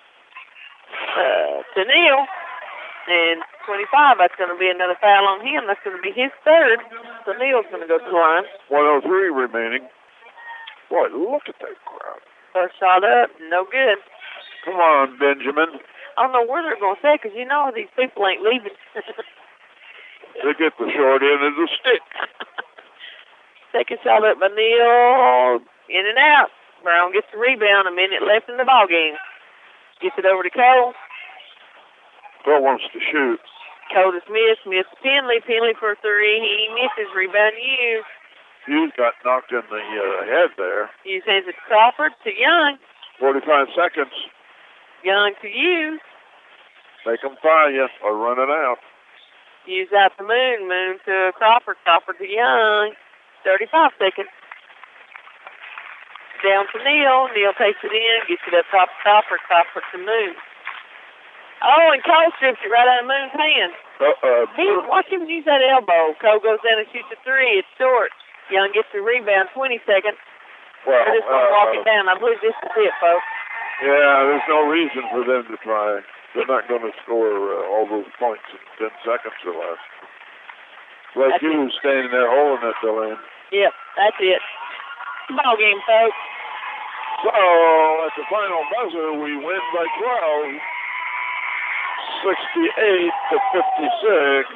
To Neal. And 25, that's going to be another foul on him. That's going to be his third. So Neal's going to go to the line. 1:03 remaining. Boy, look at that crowd. First shot up, no good. Come on, Benjamin. I don't know where they're going to say because you know these people ain't leaving. They get the short end of the stick. Second shot up by Neal. In and out. Brown gets the rebound. A minute left in the ball game. Gets it over to Cole. Cole wants to shoot. Cole is missed. Missed the Penley. Penley for 3. He misses. Rebound Hughes. Hughes got knocked in the head there. Hughes hands it to Crawford to Young. 45 seconds. Young to Hughes. Make them foul you or run it out. Hughes out to Moon. Moon to Crawford. Crawford to Young. 35 seconds. Down to Neal. Neal takes it in. Gets it up top to Crawford. Crawford to Moon. Oh, and Cole strips it right out of Moon's hand. Watch him use that elbow. Cole goes down and shoots a 3. It's short. Young gets the rebound. 20 seconds. Well, They're just going to walk it down. I believe this is it, folks. Yeah, there's no reason for them to try. They're not going to score all those points in 10 seconds or less. Like you standing there holding it, Delaney. Yep, that's it. Ball game, folks. So, at the final buzzer, we win by 12. 68-56.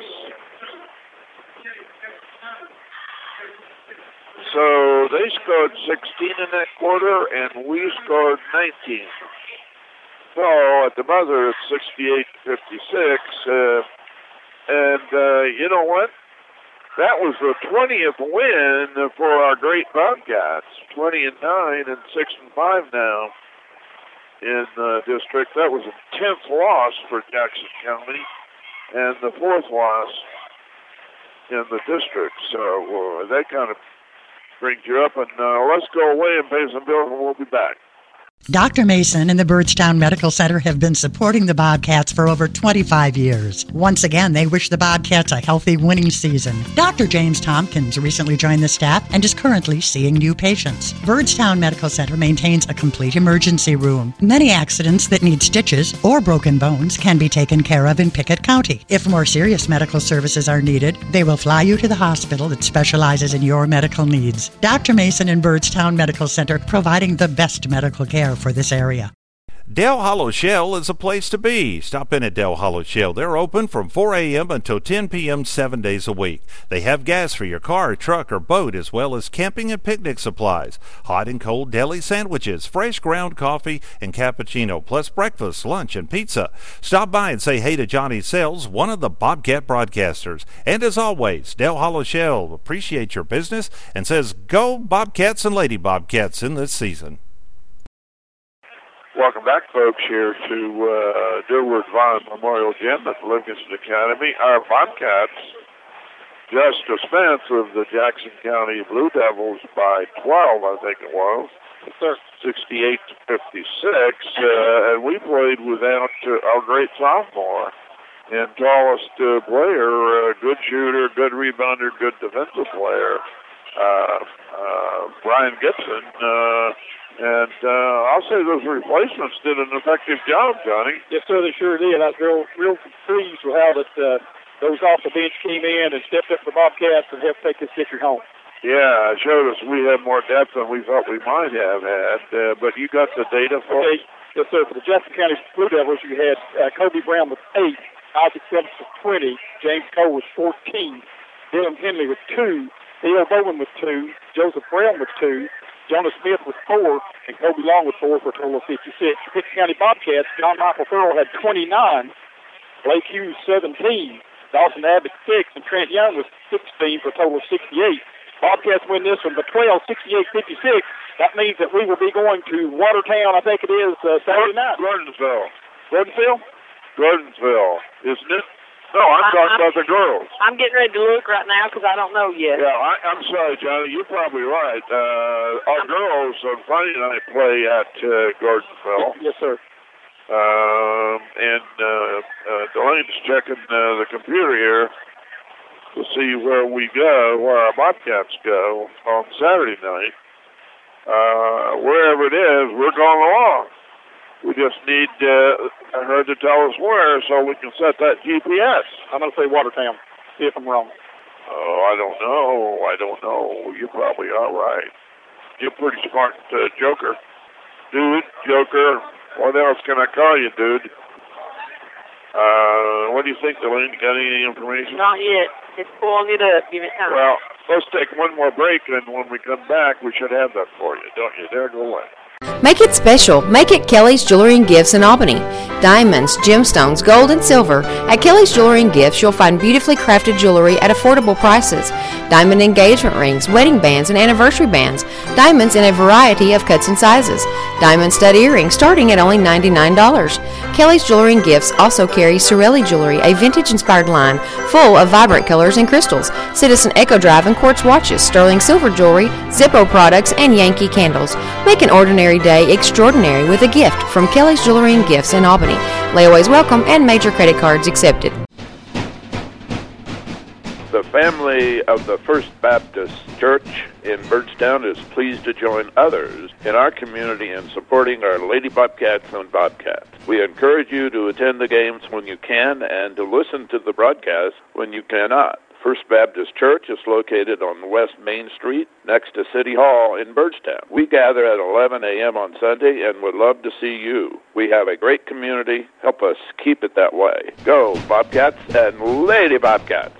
So they scored 16 in that quarter, and we scored 19. So at the buzzer, it's 68-56. You know what? That was the 20th win for our great Bobcats. 20-9 and 6-5 now in the district. That was a 10th loss for Jackson County and the 4th loss in the district. So that kind of brings you up. And let's go away and pay some bills, and we'll be back. Dr. Mason and the Byrdstown Medical Center have been supporting the Bobcats for over 25 years. Once again, they wish the Bobcats a healthy winning season. Dr. James Tompkins recently joined the staff and is currently seeing new patients. Byrdstown Medical Center maintains a complete emergency room. Many accidents that need stitches or broken bones can be taken care of in Pickett County. If more serious medical services are needed, they will fly you to the hospital that specializes in your medical needs. Dr. Mason and Byrdstown Medical Center, providing the best medical care for this area. Dale Hollow Shell is a place to be. Stop in at Dale Hollow Shell. They're open from 4 a.m. until 10 p.m. 7 days a week. They have gas for your car, truck, or boat, as well as camping and picnic supplies, hot and cold deli sandwiches, fresh ground coffee, and cappuccino, plus breakfast, lunch, and pizza. Stop by and say hey to Johnny Sells, one of the Bobcat broadcasters. And as always, Dale Hollow Shell appreciates your business and says go Bobcats and Lady Bobcats in this season. Welcome back, folks, here to Dilworth Vaughn Memorial Gym at Livingston Academy. Our Bobcats just dispensed of the Jackson County Blue Devils by 12, I think it was. 68-56, and we played without our great sophomore and tallest player, good shooter, good rebounder, good defensive player. Brian Gibson. And I'll say those replacements did an effective job, Johnny. Yes, sir, they sure did. I was real pleased with how that those off the bench came in and stepped up for Bobcats and helped take this district home. Yeah, it showed us we had more depth than we thought we might have had. But you got the data for it? Yes, sir. For the Jackson County Blue Devils, you had Kobe Brown with 8, Isaac Phillips with 20, James Cole with 14, Dylan Henley with 2, Theo Bowen with 2, Joseph Brown with 2, Jonas Smith with 4, and Kobe Long with 4 for a total of 56. Pitt County Bobcats, John Michael Farrell had 29, Blake Hughes 17, Dawson Abbott 6, and Trent Young was 16 for a total of 68. Bobcats win this one, but 12-68-56. That means that we will be going to Watertown, I think it is, Saturday night. Gordonsville. Gordonsville, isn't it? No, I'm talking about the girls. I'm getting ready to look right now because I don't know yet. Yeah, I'm sorry, Johnny. You're probably right. Our girls on Friday night play at Gordonsville. Yes, sir. And Delane's checking the computer here to see where our Bobcats go on Saturday night. Wherever it is, we're going along. We just need her to tell us where so we can set that GPS. I'm going to say Watertown. See if I'm wrong. Oh, I don't know. You probably are right. You're a pretty smart joker. Dude, joker. What else can I call you, dude? What do you think, Delane? Got any information? Not yet. It's pulling it up. Give it time. Well, let's take one more break, and when we come back, we should have that for you. Don't you dare go away. Make it special. Make it Kelly's Jewelry and Gifts in Albany. Diamonds, gemstones, gold, and silver. At Kelly's Jewelry and Gifts, you'll find beautifully crafted jewelry at affordable prices. Diamond engagement rings, wedding bands, and anniversary bands. Diamonds in a variety of cuts and sizes. Diamond stud earrings starting at only $99. Kelly's Jewelry and Gifts also carries Sorelli Jewelry, a vintage-inspired line full of vibrant colors and crystals. Citizen Echo Drive and quartz watches, sterling silver jewelry, Zippo products, and Yankee candles. Make an ordinary day extraordinary with a gift from Kelly's Jewelry and Gifts in Albany. Layaways welcome and major credit cards accepted. The family of the First Baptist Church in Birdstown is pleased to join others in our community in supporting our Lady Bobcats and Bobcats. We encourage you to attend the games when you can and to listen to the broadcast when you cannot. First Baptist Church is located on West Main Street next to City Hall in Birdstown. We gather at 11 a.m. on Sunday and would love to see you. We have a great community. Help us keep it that way. Go Bobcats and Lady Bobcats.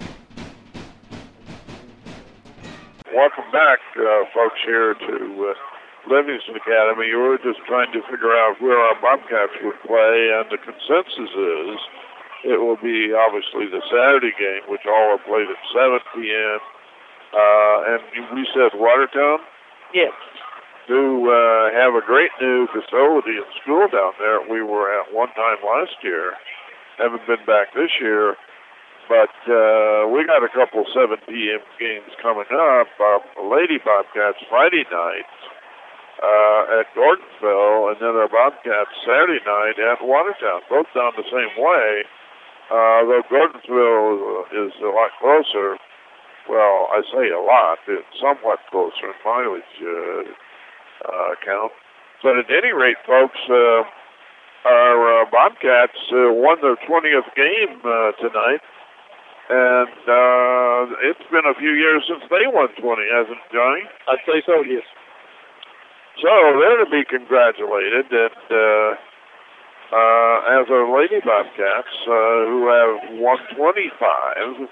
Welcome back, folks, here to Livingston Academy. We were just trying to figure out where our Bobcats would play, and the consensus is it will be obviously the Saturday game, which all are played at 7 p.m. And we said Watertown? Yes. To have a great new facility and school down there. We were at one time last year. Haven't been back this year. But we got a couple 7 p.m. games coming up. Lady Bobcats Friday night at Gordonsville, and then our Bobcats Saturday night at Watertown, both down the same way. Though Gordonsville is a lot closer. Well, I say a lot. It's somewhat closer in mileage count. But at any rate, folks, our Bobcats won their 20th game tonight. And it's been a few years since they won 20, hasn't it, Johnny? I'd say so, yes. So they're to be congratulated. And as our Lady Bobcats, who have won 25,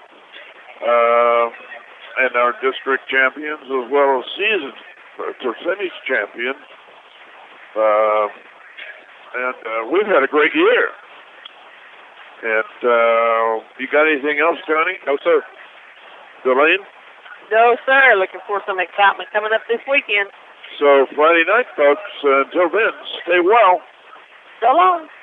and our district champions as well as season percentage champions. And we've had a great year. And you got anything else, Johnny? No, sir. Delane? No, sir. Looking for some excitement coming up this weekend. So Friday night, folks, until then, stay well. So long.